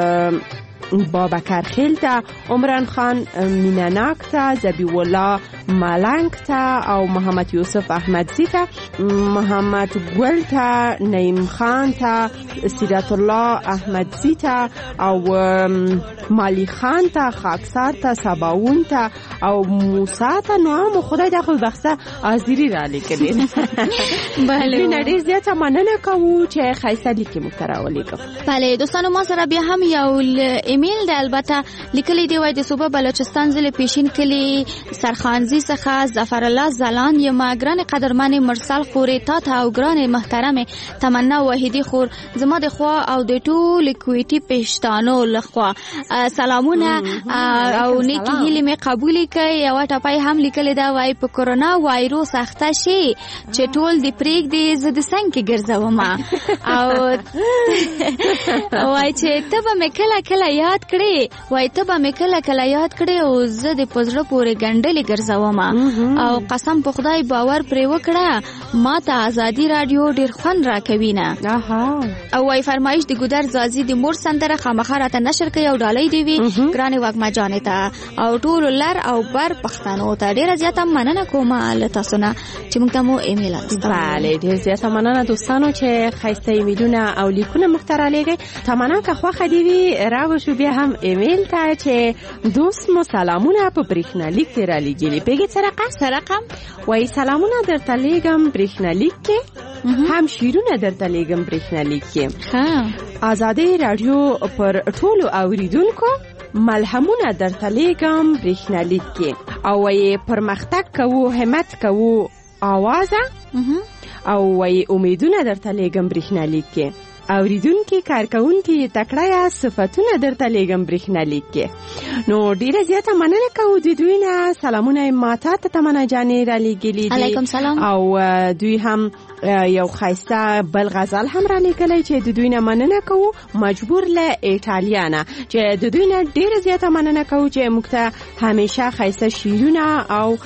Speaker 11: بابکر خیل ته، عمران خان میناناک ته، زبی الله ملنگ ته او محمد یوسف احمدزی ته، محمد گل ته، نعیم خان ته، سیرت الله احمدزی ته او مالی خان ته، خاکسار ته، سباون ته او موسی ته. نو هم خدای دا خو بخته حاضری را لیکلین. بله نه ډیر زیاته مننه کوو چې خیسه لیکي مو تراولې کو.
Speaker 12: بله دوستانو ما سره بیا هم یو ایمیل د البته لیکلي دی وای د صوبه بلوچستان ضلع پیشین کلی سرخانزی څخه ظفر الله زلان یم ګران قدرمن مرسل خوري تا ته او ګران محترم تمنا وحیدی خور زما د خوا او د ټول کویټي پښتانو لخوا سلامونه او نیکی هیله می قبول کړئ. او ټپای هم لیکل دا وای په کورونا وایروس اخته شي چې ټول د پریک دی زد څنګه ګرځوم او وای چې ته به مکله کله یاد کړې وای ته به مکله کله یاد کړې او زه د پزړه پورې ګنډلې ګرځوم او قسم په خدای باور پرې وکړه ما ته ازادي رادیو ډیر خوند راکوي نه. او وای فرمایش د ګودر زازي د مور سندره خامخا ته نشر کوي او ډالۍ دی وی ګرانې واګما جانې ته او ټول لر او بر پښتنو ته ډیره زیاته مننه کوم له تاسو نه چې موږ ته مو ایمیل استوي.
Speaker 11: بله ډیر زیاته مننه دوستانو چې خیسته ایمیلونه او لیکونه مختار لګي. تمنا که خو خدیوی راو شو بیا هم ایمیل ته چې دوست مو سلامونه په برېښنالیک کې را لګیلي. پیګه سرقه سرقم وای سلامونه درته لګم برېښنالیک کې هم شیرونه درته لګم برېښنالیک کې. ها آزادی رادیو پر ټولو اوریدونکو ملهمونه درته لګم برېښنالیک کې او وای پرمختګ کوو همت کوو اوازه او وای امیدونه درته لګم برېښنالیک کې اوریدونکو کارکونکو تکړه یا صفاتونه درته لګم برېښنالیک کې. نو ډیره زیاته مننه کوو د دوی نه. سلامونه ماته ته تمنا جانې را لګیلي
Speaker 12: علیکم سلام.
Speaker 11: او دوی هم یو خایسته بل غزل هم را لیکلی چې د دوی نه مننه کوو مجبور له ایټالیا نه چې د دوی نه ډیره زیاته مننه کوو چې موږ ته همیشه خایسته شعرونه او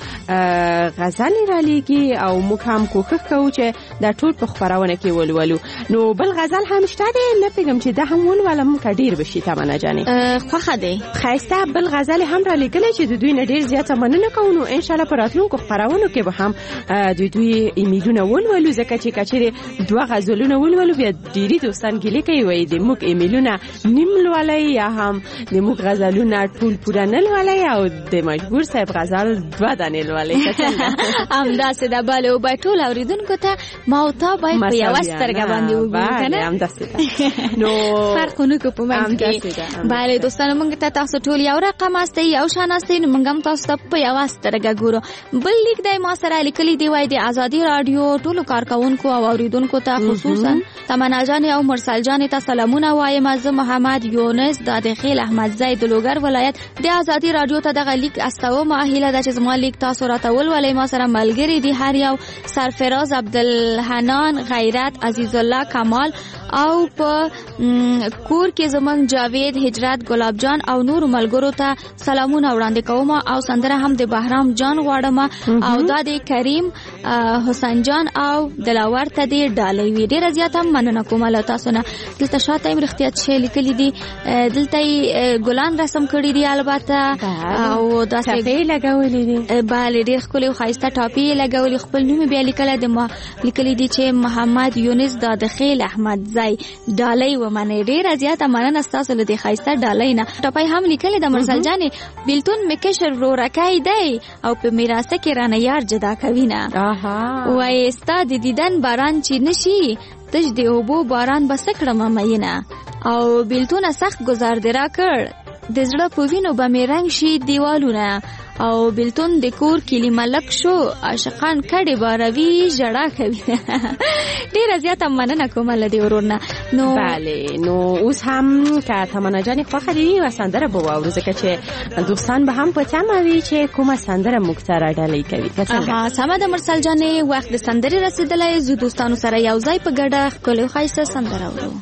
Speaker 11: غزلې را لیکي او موږ هم کوښښ کوو چې دا ټول په خپرونه کې ولولو. نو بل غزل هم شته دی نه پیګم چې دا هم ولولم که ډیر بشي تمنا جانې
Speaker 12: خوښه دی.
Speaker 11: خایسته بل غزل هم را لیکلی چې د دوی نه ډیر زیاته مننه کوو. نو ان شاء الله په راتلونکو خپرونو کې به هم د دوی ایمیلونه ولولو ځکه چې کچېرې دوه غزلونه ولولو بیا ډېری دوستان ګیلې کوي وایي د موږ ایمیلونه نیم لولئ یا هم د موږ غزلونه ټول پوره نه لولئ او د مجبور صاحب غزل دوه دانې لولئ.
Speaker 12: همداسې ده. بله او باید ټول اورېدونکو ته ما او تا باید په یوه سترګه باندې وګورو که نه
Speaker 11: همداسې ده. نو
Speaker 12: فرق ونه کړو په منځ کې. بله دوستانو موږ ته تاسو ټول یو رقم هستئ یو شان هستئ نو موږ هم تاسو ته په یوه سترګه ګورو. بل لیک دی ما سره لیکلی دی وایي د ازادي راډیو ټولو کارکوونکو او اوریدونکو ته خصوصا تمنا جان او مرسل جان ته سلامونه وایم. زه محمد یونس د خیل احمد زید د لوګر ولایت د ازادي راډیو ته دغه لیک استو ما هیله ده چې زما لیک تاسو راته ولولئ. ما سره ملګری دي هر یو سرفراز عبدالحنان غیرت عزیز الله کمال او په کور کې زمون جاوید هجرت ګلاب جان او نور ملګرو ته سلامونه وړاندې کوم او سندره هم د بهرام جان غواړم او د کریم حسین جان او دلاور ته دی ډالۍ وی. ډیره زیاته مننه کوم له تاسو نه. دلته شاته امرختیات شي لیکلي دي، دلته ګلان رسم کړی دي البته او دا ټاپي لګولې دي. bale ډیر ښکلي او ښایسته ټاپي لګولې. خپل نوم بیا لیکل د ما لیکلي دي چې محمد یونس دا د خیل احمد زای ډالۍ ومنه. ډیره زیاته مننه تاسو له دې ښایسته ډالۍ نه. ټاپي هم لیکلي د مرسل جانې بیلتون مکشر رو رکای دی او په میراثه کې رانه یار جدا کوي نه. وای استا د دیدن باران چې نشي تش دی اوبو باران بس کړم مینه او بیلتون سخت گزار درا کړ د زړه په وینو به مې رنګ شي دیوالونه او بیلتون د کور کلی ملک شو عاشقان کډې باروي ژړا کوي. ډیره زیاته مننه کوم له دې ورور نه. نو
Speaker 11: بله نو اوس هم که تمنا جانې خوښه دي و سندره به واورو ځکه چې دوستان به هم په تمه وي چې کومه سندره موږ ته راډالۍ کوي.
Speaker 12: اها سمه ده مرسل جانې، وخت د سندرې رسېدلی. زه دوستانو سره یو ځای په ګډه ښکلې ښایسته سندره اورو.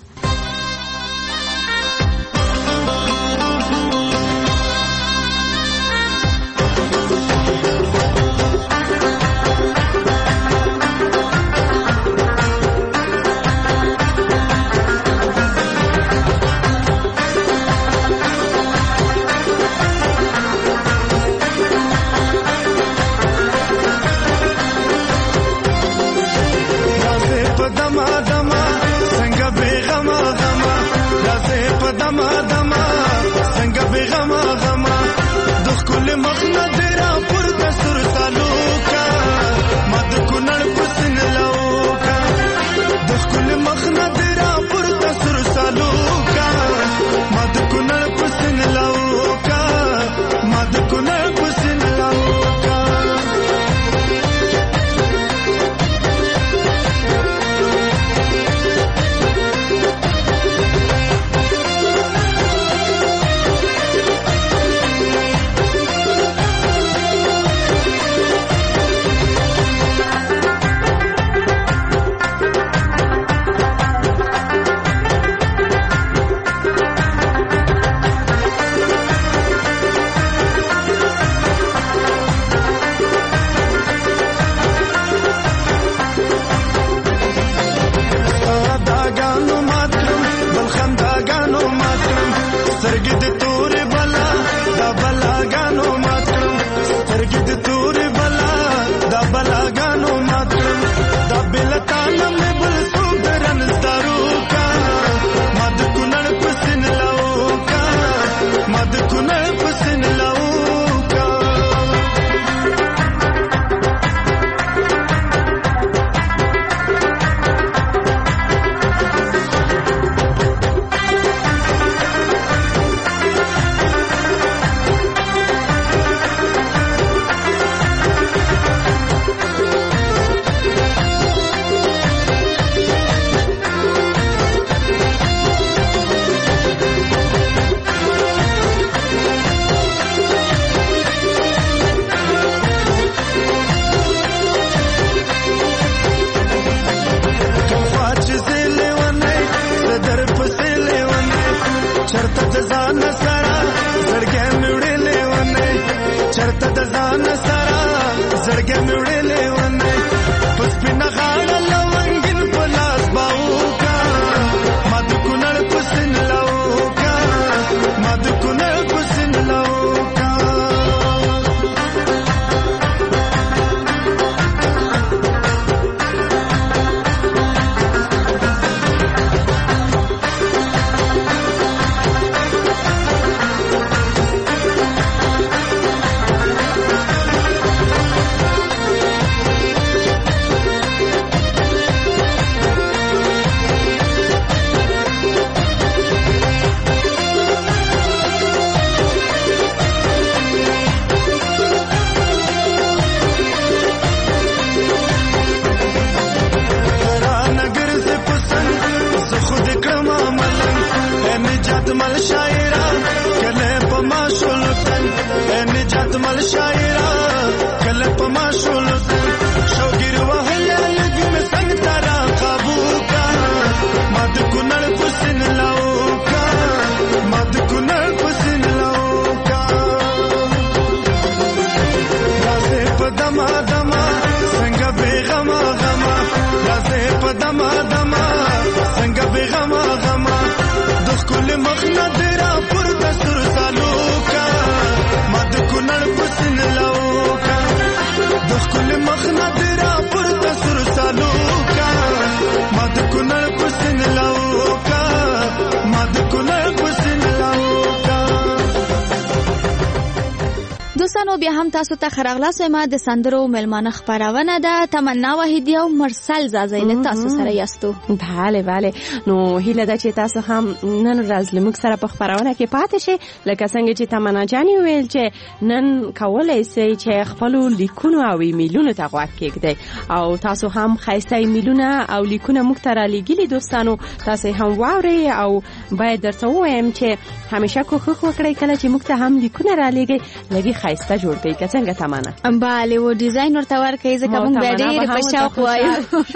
Speaker 12: دوستانو بیا هم تاسو ته خراغلاس ما د سندرو ملمانه خبرونه ده. تمنا وحیدی او مرسل زازی له تاسو سره یاستو.
Speaker 11: بله بله نو هیله ده چې تاسو هم نن ورځ لمک سره په خبرونه کې پاتې شئ لکه څنګه چې تمنا جانی ویل چې نن کولای شئ چې خپل لیکونو او ایمیلونو ته غوږ کېږدئ او تاسو هم ښایسته ایمیلونه او لیکونه موږ ته رالیږلي دوستانو تاسو هم واورئ او باید درته ووایم چې همیشه کوښښ وکړئ کله چې موږ ته هم لیکونه رالیږئ لږ ښایسته جوړ کړئ که څنګه تمنا.
Speaker 12: بله و ډیزاین ورته ورکړئ ځکه موږ بیا ډېرې په شوق وایو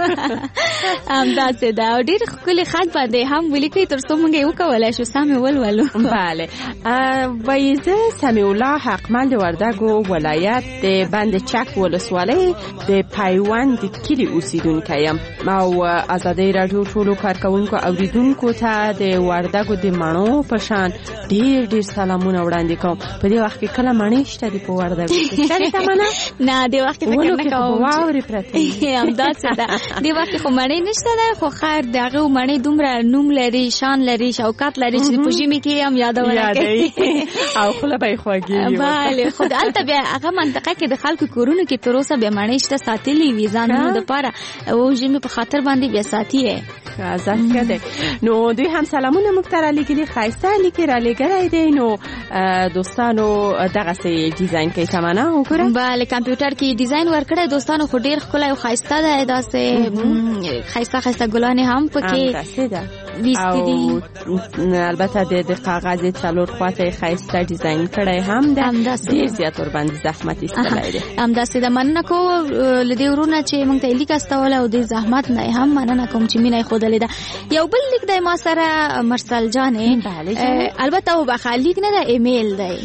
Speaker 12: همداسې ده او ډېر ښکلي خط باندې هم ولیکئ تر څو موږ یې وکولی شو سمې ولولو.
Speaker 11: بله وایي زه سمیع الله حقمل د وردګو ولایت د بند چک ولسوالۍ د پیوند کلي اوسیدونکی یم او ازادۍ راډیو ټولو کارکوونکو اوریدونکو ته د وردګو د مڼو په شان ډېر ډېر سلامونه وړاندې کوم. په دې وخت کې کله مڼې شته دي په وردګو کې شته تمنا؟
Speaker 12: نه دې وخت کې فکر نه کوم
Speaker 11: واورې پرته
Speaker 12: همداسې ده دې وخت کې خو مڼې نشته ده خو خیر د هغه مڼې دومره نوم لري شان لري شوکت لري چې په ژمي کې هم یادونه کوي
Speaker 11: او خوله به یې خوږېږي.
Speaker 12: بله خو دلته بیا هغه منطقه کې د خلکو کورونو کې تر اوسه بیا مڼې شته ساتلي وي ځانونو دپاره او ژمي په خاطر باندې بیا ساتي یې
Speaker 11: ازت کده. نو دوی هم سلامونه موږ ته رالیږلي ښایسته لیکې رالیږلی دی. نو دوستانو دغسې ډیزاین کوي تمنا وګوره.
Speaker 12: بله کمپیوټر کې ډیزاین ورکړی دوستانو خو ډېر ښکلی او ښایسته ده داسې ښایسته ښایسته ګلانې هم پکې ویستي دي
Speaker 11: البته د کاغذ څلور خواته ښایسته ډیزاین کړی هم ده ډېر زیات ورباندې زحمت ایستلی دی.
Speaker 12: همداسې ده مننه کوم له دې ورونه چې موږ ته یې لیک استولی او د زحمت نه هم مننه کوم چې مینه یې ښودلې ده. یو بل لیک دی ما سره مرسل جانې البته وبخه لیک نه ده ایمیل دی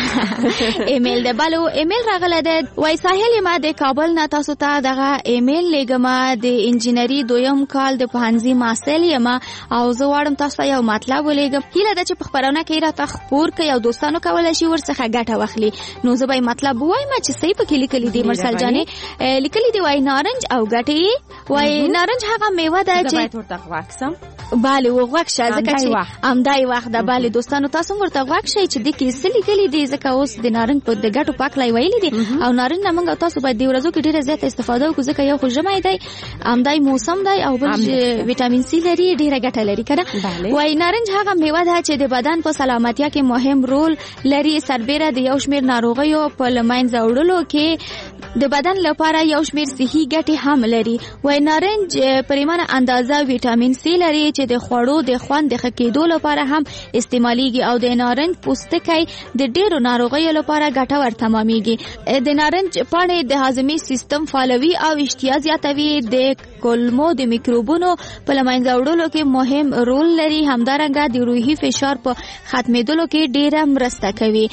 Speaker 12: ایمیل دی بله ایمیل راغلی دی وایي ساحل ما د کابل نه تاسو ته دغه ایمیل لیږم د انجینري دویم کال د پوهنځي محصل یم او زه غواړم تاسو ته یو مطلب ولیږم. هیله ده چې په خپرونه کې راته خپور کړئ او دوستانو کولی شي ورڅخه ګټه واخلي. نو زه به یې مطلب ووایم چې صحیح پکې لیکلي دي مرسل جانې لیکلي دي وایي نارنج او ګټې وایي نارنج هغه میوه ده چې
Speaker 11: باید ورته غوږ سم.
Speaker 12: بله وغوږ شه ځکه چې همدای وخت ده. بله دوستانو تاسو هم ورته غوږ شئ چې دې کې څه لیکلي دي ځکه اوس د نارنج په د ګټو په هکله یې ویلي دي او نارنج نه موږ تاسو باید د ورځو کې ډېره زیاته استفاده وکړو ځکه یو خو ژمی دی همدای موسم دی او بل ویټامین سی لري ډېره ګټه لري که نه. وایي نارنج هغه میوه ده چې د بدن په سلامتیا کې مهم رول لري سربیره د یو شمېر ناروغیو په له منځه وړلو کې د بدن لپاره یو شمېر صحي ګټې هم لري. وایي نارنج پریمانه اندازه ویټامین سی لري چې د خوړو د خوند د ښه کېدو لپاره هم استعمالیږي او د نارنج پوستکی د ډېرو ناروغیو لپاره ګټور تمامیږي. د نارنج پاڼې د هاضمي سیستم فعالوي او اشتها زیاتوي د کولمو د میکروبونو په له منځه وړلو کې مهم رول لري همدارنګه د روحي فشار په ختمېدلو کې ډېره مرسته کوي.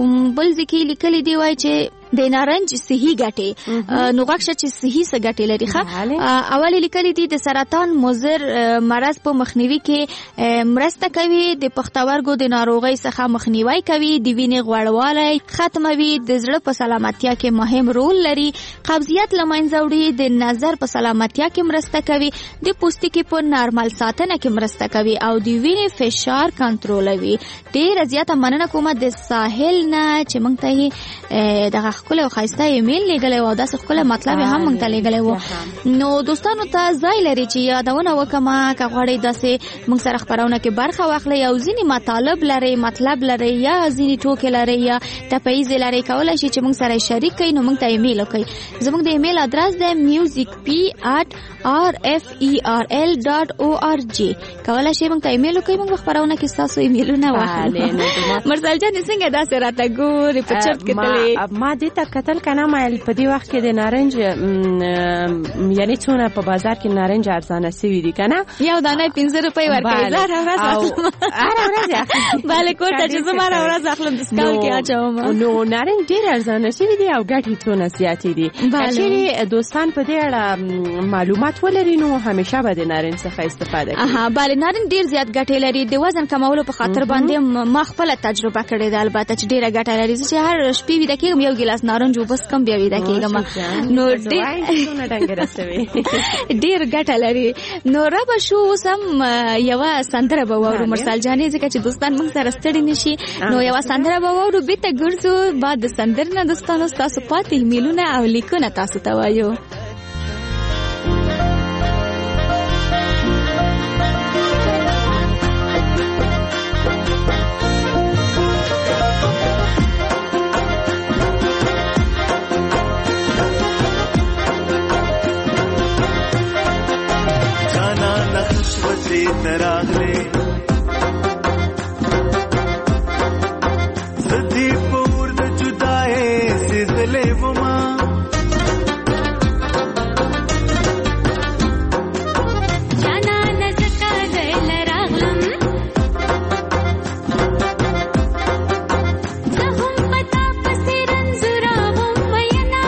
Speaker 12: بل ځای کې لیکلي دي وایي چې د نارنج صحي ګټې نو غوږ شه چې صحي څه ګټې لري ښه. اول لیکلي دي د سرطان مضر مرض په مخنیوي کې مرسته کوي د پښتورګو د ناروغۍ څخه مخنیوی کوي د وینې غوړوالی ختموي د زړه په سلامتیا کې مهم رول لري قبضیت له منځه وړي د نظر په سلامتیا کې مرسته کوي د پوستکي په نارمل ساتنه کې مرسته کوي او د وینې فشار کنټرولوي. ډېره زیاته مننه کومه د ساحل نه چې موږ ته دغه ښکلی او ښایسته ایمیل لیږلی و او داسې ښکلی مطلب یې هم موږ ته لیږلی و. نو دوستانو ته ځای لري چې یادونه وکړم که غواړئ داسې موږ سره خپرونه کې برخه واخلئ او ځینې مطالب لرئ مطلب لرئ یا ځینې ټوکې لرئ یا ټپهیزې لرئ کولی شئ چې موږ سره شریک کړئ نو موږ ته ایمیل وکړئ. زموږ د ایمیل ادرس دی میوزیک پی اټ آر اف ای آر ال ډاټ او آر جی کولی شئ موږ ته ایمیل وکړئ. موږ په خپرونه کې ستاسو ایمیلونه واخلو. مرسل جانې څنګه داسې راته ګورې په چرت کتلې؟
Speaker 11: ما دې ته کتل که نه ما په دې وخت کې د نارنج یعنې څونه په بازار کې نارنج ارزانه سوي دي که نه
Speaker 12: یو دانه پنځه روپۍ ورکوي زه هره ورځ اخلم
Speaker 11: هره ورځ اخلم
Speaker 12: بله کور ته چې زه هره ورځ اخلم ډسکاونټ کې اچوم.
Speaker 11: نو نارنج ډېر ارزانه سوي دي او ګټې څونه زیاتې دي. که چیرې دوستان په دې اړه معلومات ولري نو همیشه به د نارنج څخه استفاده کوي.
Speaker 12: بله نارنج ډېر زیات ګټې لري د وزن کمولو په خاطر باندې ما خپله تجربه کړې ده البته چې ډېره ګټه لري. زه چې هر شپې ویده کېږم یو ګیلاس ګلاس نارنج وبس کم بیا ویدا کېږم نو ډېر ګټه لري. نو را به شو سم یو سندره به وورو مرسل جانې ځکه چې دوستان موږ سره ستړي نشي نو یو سندره به وورو بیت ګرځو بعد د سندر نه دوستانو تاسو پاتې ایمیلونه او لیکونه تاسو ته وایو.
Speaker 15: تراغله زدی پور د جدای سیدلې وما
Speaker 17: جانا نزکا دل راغلم زهم پتا پسرن زرا هم وینا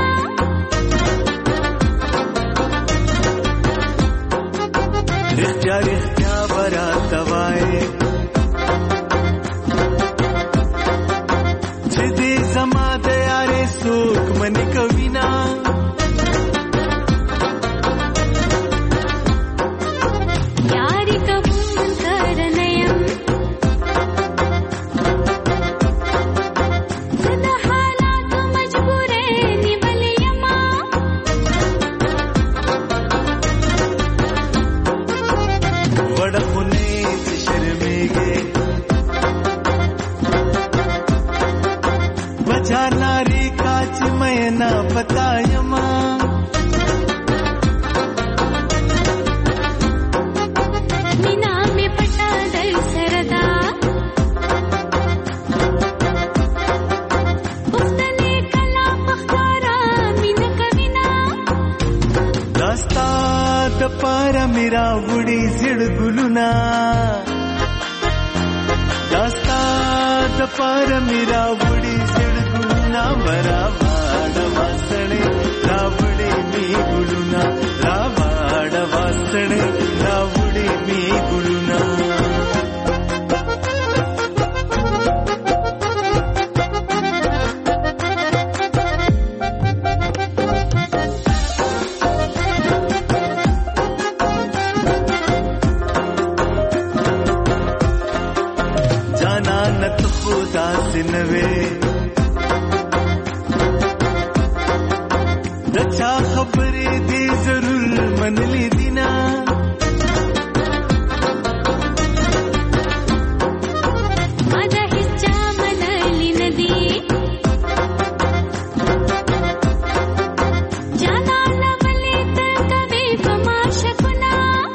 Speaker 15: رختیا رختیا برات وای چې دې زما د یارې سوک من کوینا
Speaker 17: یاري کوم کرنیم زدا حالات مجبورې نیولېما
Speaker 15: وړخونه شرمېږي بچا ناری کاچ مې نه پتايما
Speaker 17: مینا می پټا دل سردا پښتنې کلا پخکارا مين کوینا
Speaker 15: داستا د پار میرا وړي زړ ګلونا داستا د پار میرا وړي زړ ګلونا برابر واسړې راوړي می ګلونا راوړ واسړې راوړي می ګلونا जाना न तो खुदा से नवे दच्छा खबरे दे जरूर मन ली दीना
Speaker 17: आजा हिस्सा मनली नदी जाना लवले तक कभी कमाशकुना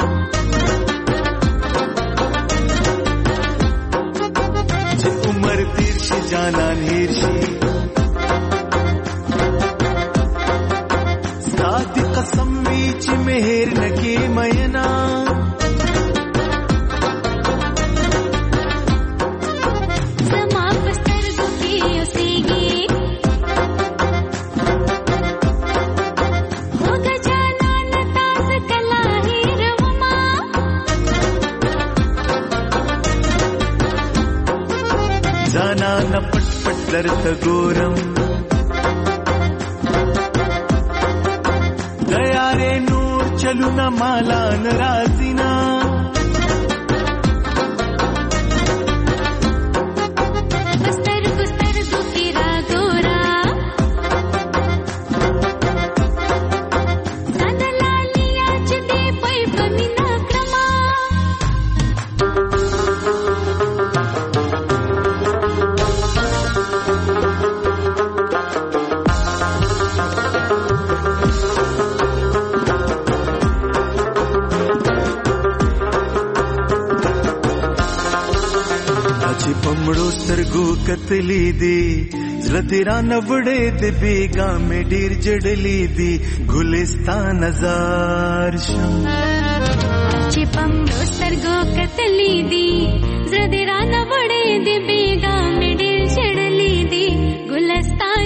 Speaker 15: उमर तीर्शी जाना नीरशी सादी कसम बीच मेहर नके मयना
Speaker 17: समा पस्तर गुकी उसेगी होगा जाना नताज कला ही रवमा
Speaker 15: जाना न पट पट दर्द गोरम दया रे नूर चलू न माला न राजीना
Speaker 17: पस्तर गुस्तर गुकी रागोरा सदला लिया चदे पै पमिना क्रमा
Speaker 15: چې پمړو سترګو کتلې دي زړه تیرا نوړې دې بیګا مې ډیر جړلې دي ګلستان نظر شم
Speaker 17: چې پمړو سترګو کتلې دي زړه دې را نوړې دې بیګا مې ډېر جړلې دي ګلستان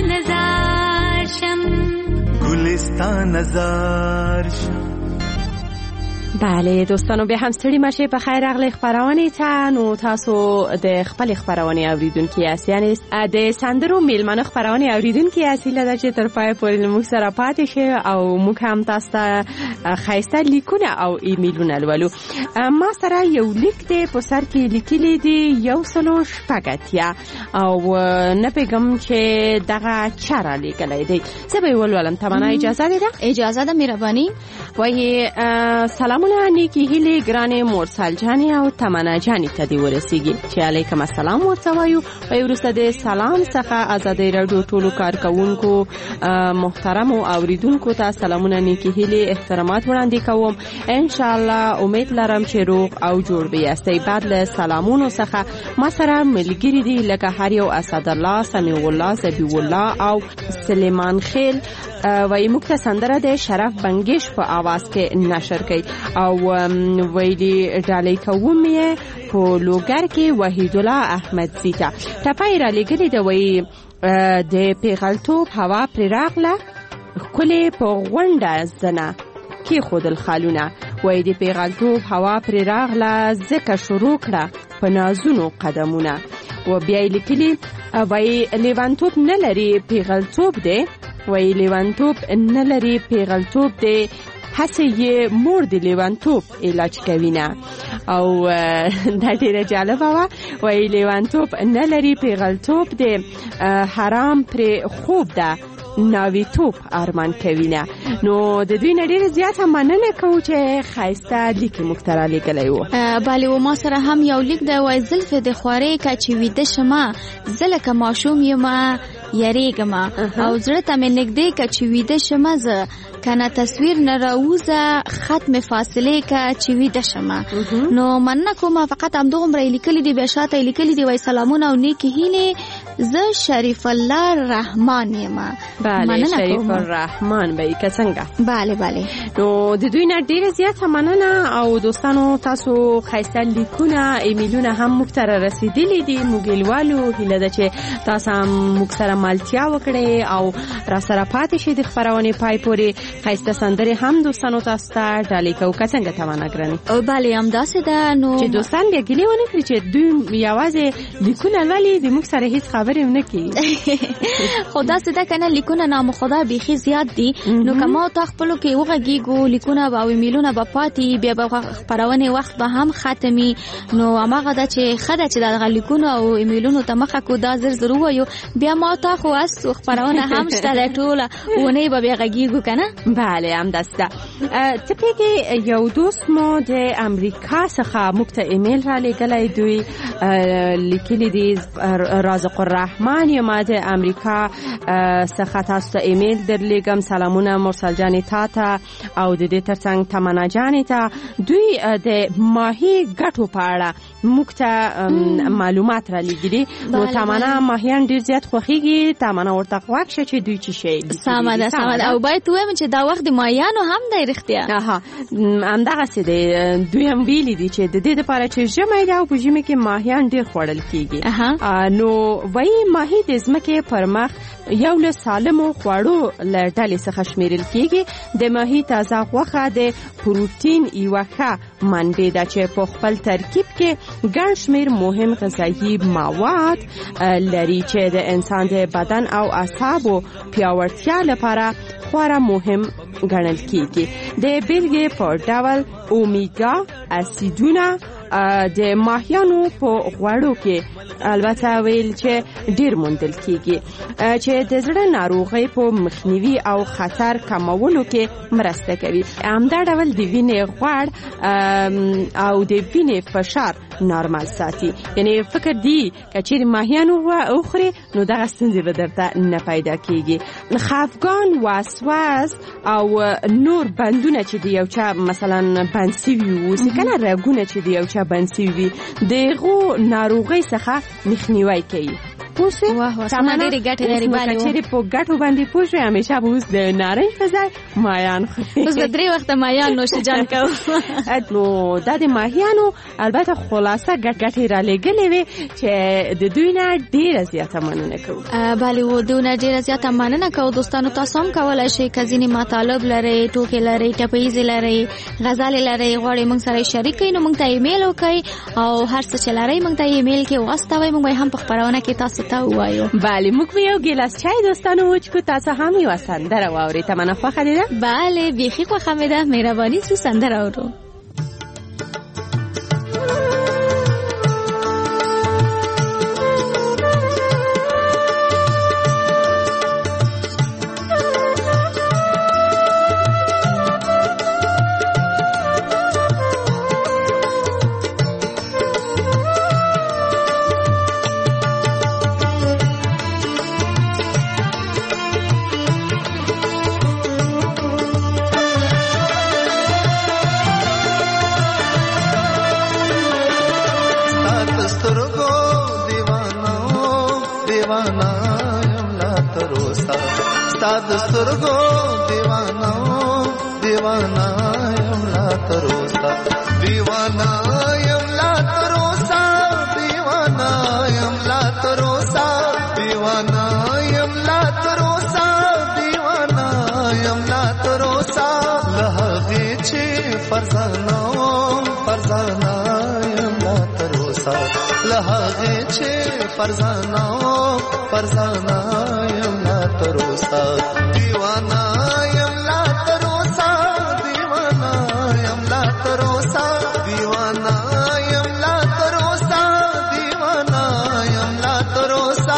Speaker 17: نظر شم
Speaker 15: ګلستان نظر شم.
Speaker 11: بله دوستانو به هم ستړي مشه په خیر راغلی خبرونه ته نو تاسو د خپل خبرونه اوریدونکو یاست یعنی د سندرو میلمنو خبرونه اوریدونکو یاست لږ چې تر پای پورې موږ سره پاتې شي او موږ هم تاسو ته خایسته لیکونه او ایمیلونه لولو. ما سره یو لیک دی په سر کې لیکلی دی یو سلو شپږتیا او نه پیغام چې دغه چاره لیکلی دی زه به ولولم. تمنا اجازه ده؟
Speaker 12: اجازه ده مهرباني.
Speaker 11: وای سلامونه نیکی هیلی ګرانې مرسل جانې او تمنا جانې ته دی ورسیږي چې علیکم السلام ورته وایو. وای وروسته د سلام څخه ازادۍ راډیو ټولو کارکونکو محترم او اوریدونکو ته سلامونه نیکی هیلی احترامات وړاندې کوم. ان شاء الله امید لرم چې روغ او جوړ به یاستئ. بعد له سلامونو څخه ما سره ملګری دي لکه هر یو اسد الله سمیع الله زبیح الله او سلیمان خیل. وای موږ ته سندره د شرف بنگش په आवाज کې نشر کړي او ویلي ډالۍ کوم یې په لوګر کې وحید الله احمد زیتا ټپای را لګلې د وای د پیغلتوب هوا پر راغله کله په غونډه زنه کې خودل خالونه. وای د پیغلتوب هوا پر راغله ځکه شروع کړه په نازونو قدمونه. و بیا لیکلي وای لیوانتوب نه لري پیغلتوب دی. وای لیوانتوب نه لري پیغلتوب دی هڅه یې مور د لیوانتوب علاج کوي نه. او دا ډیره جالبه وه. وای لیوانتوب نه لري پیغلتوب دی حرام پر خوب ده ناویتوب ارمان کوي نه. نو د دوی نه ډیره زیاته مننه کوو چې ښایسته لیک موږ ته رالیږلی و.
Speaker 12: بله و ما سره هم یو لیک دی. وایي زلفې د خوارې که چې ویده شمه زه لکه ماشوم یمه یریږم او زړه ته مې نږدې که چې ویده شمه زه کنه تصویر نه راوځه ختم فاصلې که چې ویده شمه. نو مننه کومه فقط همدغومره یې لیکلي دي. بیا شاته یې لیکلي دي وایي سلامونه او نیکې هیلې زه شریف الله رحمان یمه.
Speaker 11: بله شریف الرحمن به که څنګه.
Speaker 12: بله بله
Speaker 11: نو د دوی نه ډیره زیاته مننه او دوستانو تاسو ښایسته لیکونه ایمیلونه هم موږ ته رسیدلي دي. موږ لولو هیله ده چې تاسو هم موږ سره ملتیا وکړئ او را سره پاتې شئ د خبرونې پای پورې. ښایسته سندرې هم دوستانو تاسو ته ډالۍ کوو که څنګه تمنا ګرانې.
Speaker 12: او بله همداسې ده. نو
Speaker 11: چې دوستان بیا ګیلې ونه کړي چې دوی یوازې لیکونه لولي د موږ سره هیڅ خبرې ونه کوي.
Speaker 12: خو داسې ده که نه لیکونه نامخدا بیخي زیات دي. نو که ما تا خپلو کې وغږیږو لیکونه به او ایمیلونه به پاتې بیا به خپرونې وخت به هم ختمي. نو هماغه ده چې ښه ده چې دغه لیکونو او ایمیلونو ته مخه کړو دا زر زر ووایو بیا ما تا خو هستو خپرونه هم شته ده ټوله اونۍ به بیا غږیږو که نه.
Speaker 11: بله همداسې ده. ته پوهېږې یو دوست مو د امریکا څخه موږ ته ایمیل را لېږلی. دوی لیکلي دي رازق الرحمن یم د امریکا څخه تاسو ته ایمیل درلیږم. سلامونه مرسل جانې تا ته او د دې ترڅنګ تمنا جانې ته. دوی د ماهي ګټو په اړه موږ ته معلومات را لېږلي. نو تمنا ماهیان ډېر زیات خوښېږي. تمنا ورته غوږ شه چې دوی څه شی
Speaker 12: سمه ده سمه ده. او باید ووایم چې دا وخت د ماهیانو هم دی رښتیا.
Speaker 11: اها همدغسې دی. دوی هم ویلي دي چې د دې دپاره چې ژمی دی او په ژمي کې ماهیان ډېر خوړل کېږي. نو وایي ماهي د ځمکې پر مخ یو له سالمو خوړو له ډلې څخه شمیرل کېږي. د ماهي تازه غوښه د پروتین یوه ښه منبع ده چې په خپل ترکیب کې ګڼ شمېر مهم غذایي مواد لري چې د انسان د بدن او اعصابو پیاوړتیا لپاره خورا مهم ګڼل کېږي. د بیلګې په ډول اومیګا اسیدونه د ماهیانو په غوړو کې البته ویل چې ډیر موندل کېږي چې د زړه ناروغۍ په مخنیوي او خطر کمولو کې مرسته کوي. همدا ډول د وینې غوړ او د وینې فشار نارمل ساتي. یعنی فکر دی که چیرې ماهیانو وخوري نو دغه ستونزې به درته نه پیدا کېږي. خفګان، وسواس او نور بندونه چې د یو چا مثلا بند سوي اوسي که نه رګونه چې د یو چا بند سوي وي د هغو ناروغۍ څخه مخنیوی کوي. پوښې
Speaker 12: واه سمه ډېرې ګټې لري
Speaker 11: باندې چې په ګټو باندې پوښې همیشه به اوس د نارنج په ځای مایان خوري.
Speaker 12: اوس به درې وخته مایان نوش جان کوو.
Speaker 11: نو دا د ماهیانو البته خلاصه ګټ ګټې را لېږلې وې چې د دوی نه ډېره زیاته مننه کوو.
Speaker 12: بله و دوی نه ډېره زیاته مننه کوو. دوستانو تاسو هم کولی شئ که ځینې مطالب لرئ، ټوکې لرئ، ټپیزې لرئ، غزلې لرئ، غواړئ موږ سره شریک کړئ نو موږ ته ایمیل وکړئ او هر څه چې لرئ موږ ته ایمیل کې واستوئ، موږ به هم په خپرونه کې تاسو ته ووایو.
Speaker 11: بله موږ به یو ګیلاس چای دوستانو وچکو، تاسو هم یوه سندره واورئ. تمنا خوښه دې ده؟
Speaker 12: بله بیخي خوښه مې ده. مهرباني څو سندره اورو.
Speaker 15: ستاد سترګو دیوانا دیوانا یم لا تروسا دیوانا یم لا تروسا دیوانا یم لا تروسا دیوانا یم لا تروسا دیوانا یم لا تروسا لهغه چې فرزانا فرزانا یم لا تروسا لهغه چې فرزانا فرزانا یم لا تروسا دیوانا یم لا تروسا دیوانا یم لا تروسا دیوانا یم لا تروسا دیوانا یم لا تروسا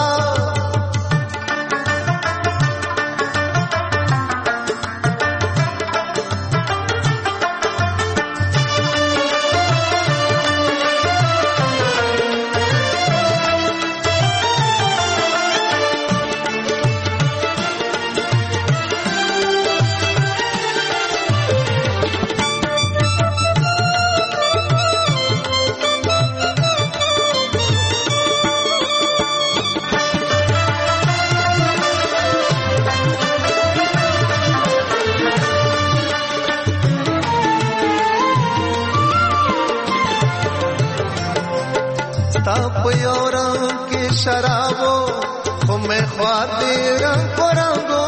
Speaker 15: शराबो मैं ख्वाब दे रंग को रंगो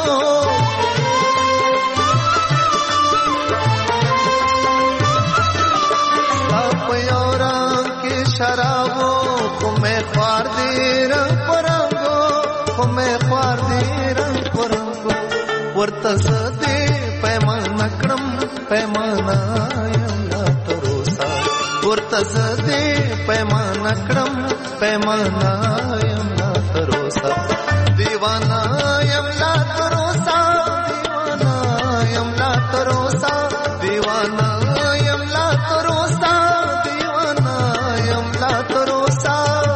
Speaker 15: की शराबो मैं ख्वाब दे रंग को रंगो मैं ख्वाब दे रंग को रंगो वर्तस दे पैमाना क्रम पैमाना यमला तरोसा वर्तस दे पैमाना क्रम पैमाना यमला तरोसा दीवाना यमला तरोसा दीवाना यमला तरोसा दीवाना यमला तरोसा दीवाना यमला तरोसा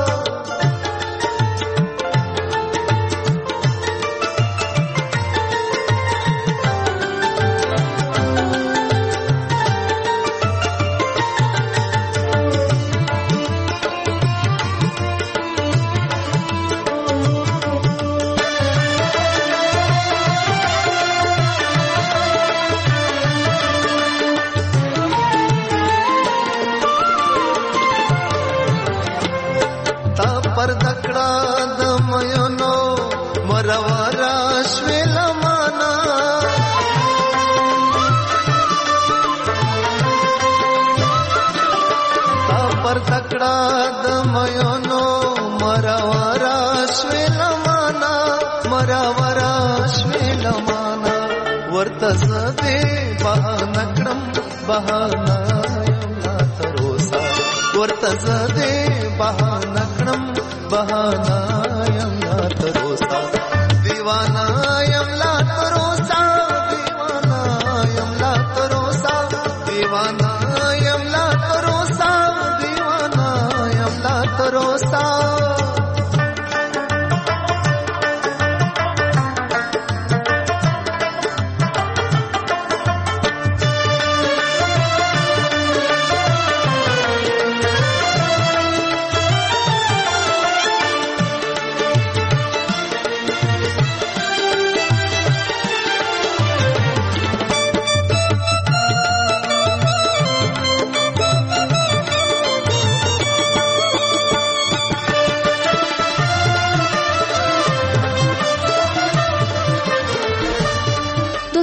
Speaker 15: वर्तसदे बहानक्रम बहाना यमला तरोसा वर्तसदे बहानक्रम बहाना यमला तरोसा दीवाना यमला तरोसा दीवाना यमला तरोसा दीवाना यमला तरोसा दीवाना यमला तरोसा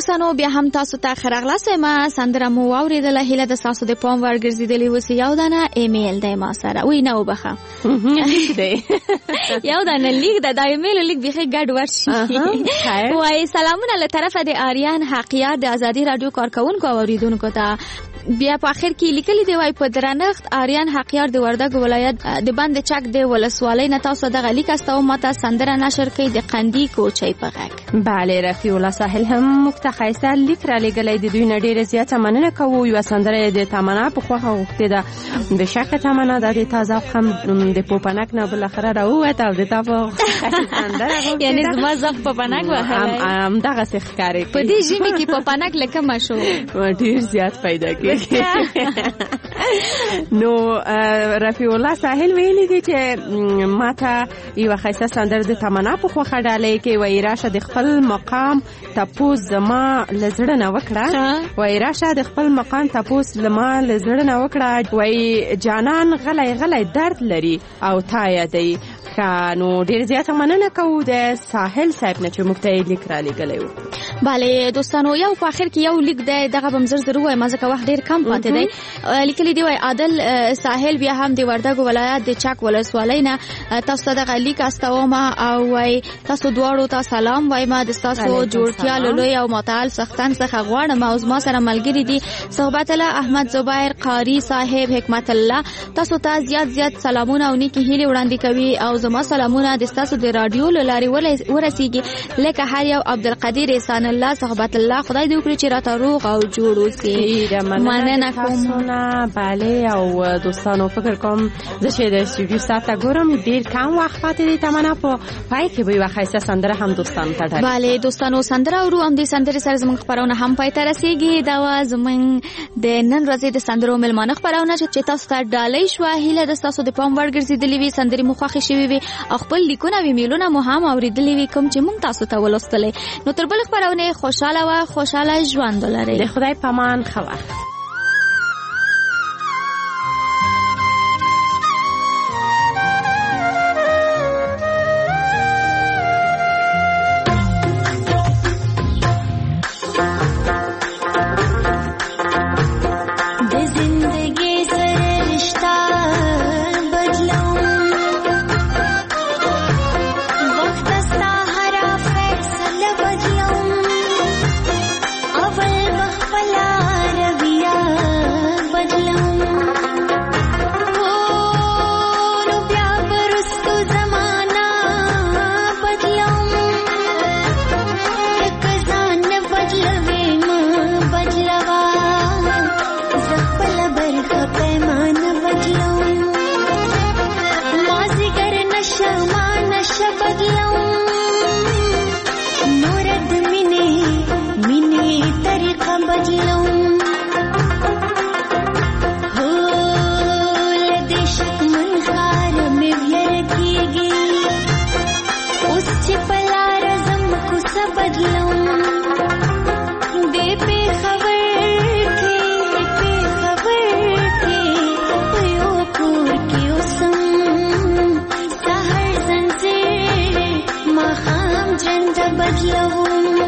Speaker 12: دوستانو بیا هم تاسو ته خراغلاس ما سندره مو اوریدله هله د تاسو د پام ورګرځیدلی وسی یو دانه ایمیل دی ما سره وی نه وبخه
Speaker 11: دی
Speaker 12: یو دانه لیک د ایمیل لیک به ګډ ورشي وای سلامونه له طرفه د آریان حقیار د ازادي رادیو کارکونکو اوریدونکو ته بیا په اخر کې لیکلي دی وای په درنښت آریان حقیار د وردګ ولایت د بند چک د ولسوالۍ نه تاسو د غلیک استو ماته سندره نشر کوي د قندی کوچي په غږ.
Speaker 11: بله رفیع الله ساحل هم متخصصه لیک را لګلې د دوی نه ډیره زیاته مننه کوو. یو سندره د تمنا په خوخه وخت ده د شک تمنا د تازه هم د پوپنک نه بل اخره راوته او د تاسو سندره
Speaker 12: یعنی زما زغ پوپنک وهله
Speaker 11: ام دغه ښکاری
Speaker 12: په دې ژمي کې پوپنک لکه مشو
Speaker 11: ډیر زیات پیدا کی. نو رفیع الله ساحل ویلي دي چې ماته یو خاصه سندره د تمنا په خوخه ډالې کې وای راشه د خپل مقام تپوس زما لزړه نه وکړه وای راشه د خپل مقام تپوس لما لزړه نه وکړه وای جانان غلی غلی درد لري او تا یادی نو ډیر زیاته مننه کوو د ساحل صاحب نه چې موږ ته لیک را لګلی و.
Speaker 12: بله دوستانو یو په اخر کې یو لیک دی دغه به م زر زر ووایم ځکه وخت ډېر کم پاتې دی. لیکلی دی وای عادل ساحل بیا هم د وردګ ولایت د چک ولسوالۍ نه تاسو ته دغه لیک استوم او وای تاسو دواړو ته سلام وایم. د تاسو جوړتیا لوی او متعال سختن څخه غواړم او زما سره ملګری دي صحبت الله احمد زبیر قاری صاحب حکمت الله تاسو ته زیات زیات سلامونه او نیکی هیلې وړاندې کوي او زما سلامونه د تاسو د رادیو لارې ورسیږي لکه هر یو عبدالقدیر احسان الله صحبت الله خدای دې وکړي چې راته روغ او جوړ اوسئ.
Speaker 11: مننه کوم. بله او دوستانو فکر کوم زه چې د استودیو ساعت ګورم ډیر کم وخت پاتې دی. تمنا په پای کې به یو ښایسته سندره هم دوستانو ته ډالې.
Speaker 12: بله دوستانو سندره اورو هم دې سندرې سره زموږ خپرونه هم پای ته رسیږي. دا وه زموږ د نن ورځې د سندرو مېلمانه خپرونه چې تاسو ته ډالۍ شوه. هیله ده ستاسو د پام وړ ګرځېدلې وي سندرې مو خوښې شوې وي او خپل لیکونه او ایمیلونه مو هم اورېدلي وي کوم چې موږ تاسو ته ولوستلی. نو تر بلې خپرونې خوشحاله وه خوشحاله ژوند ولرئ.
Speaker 11: د خدای په امان ښه وخت.
Speaker 17: بدلون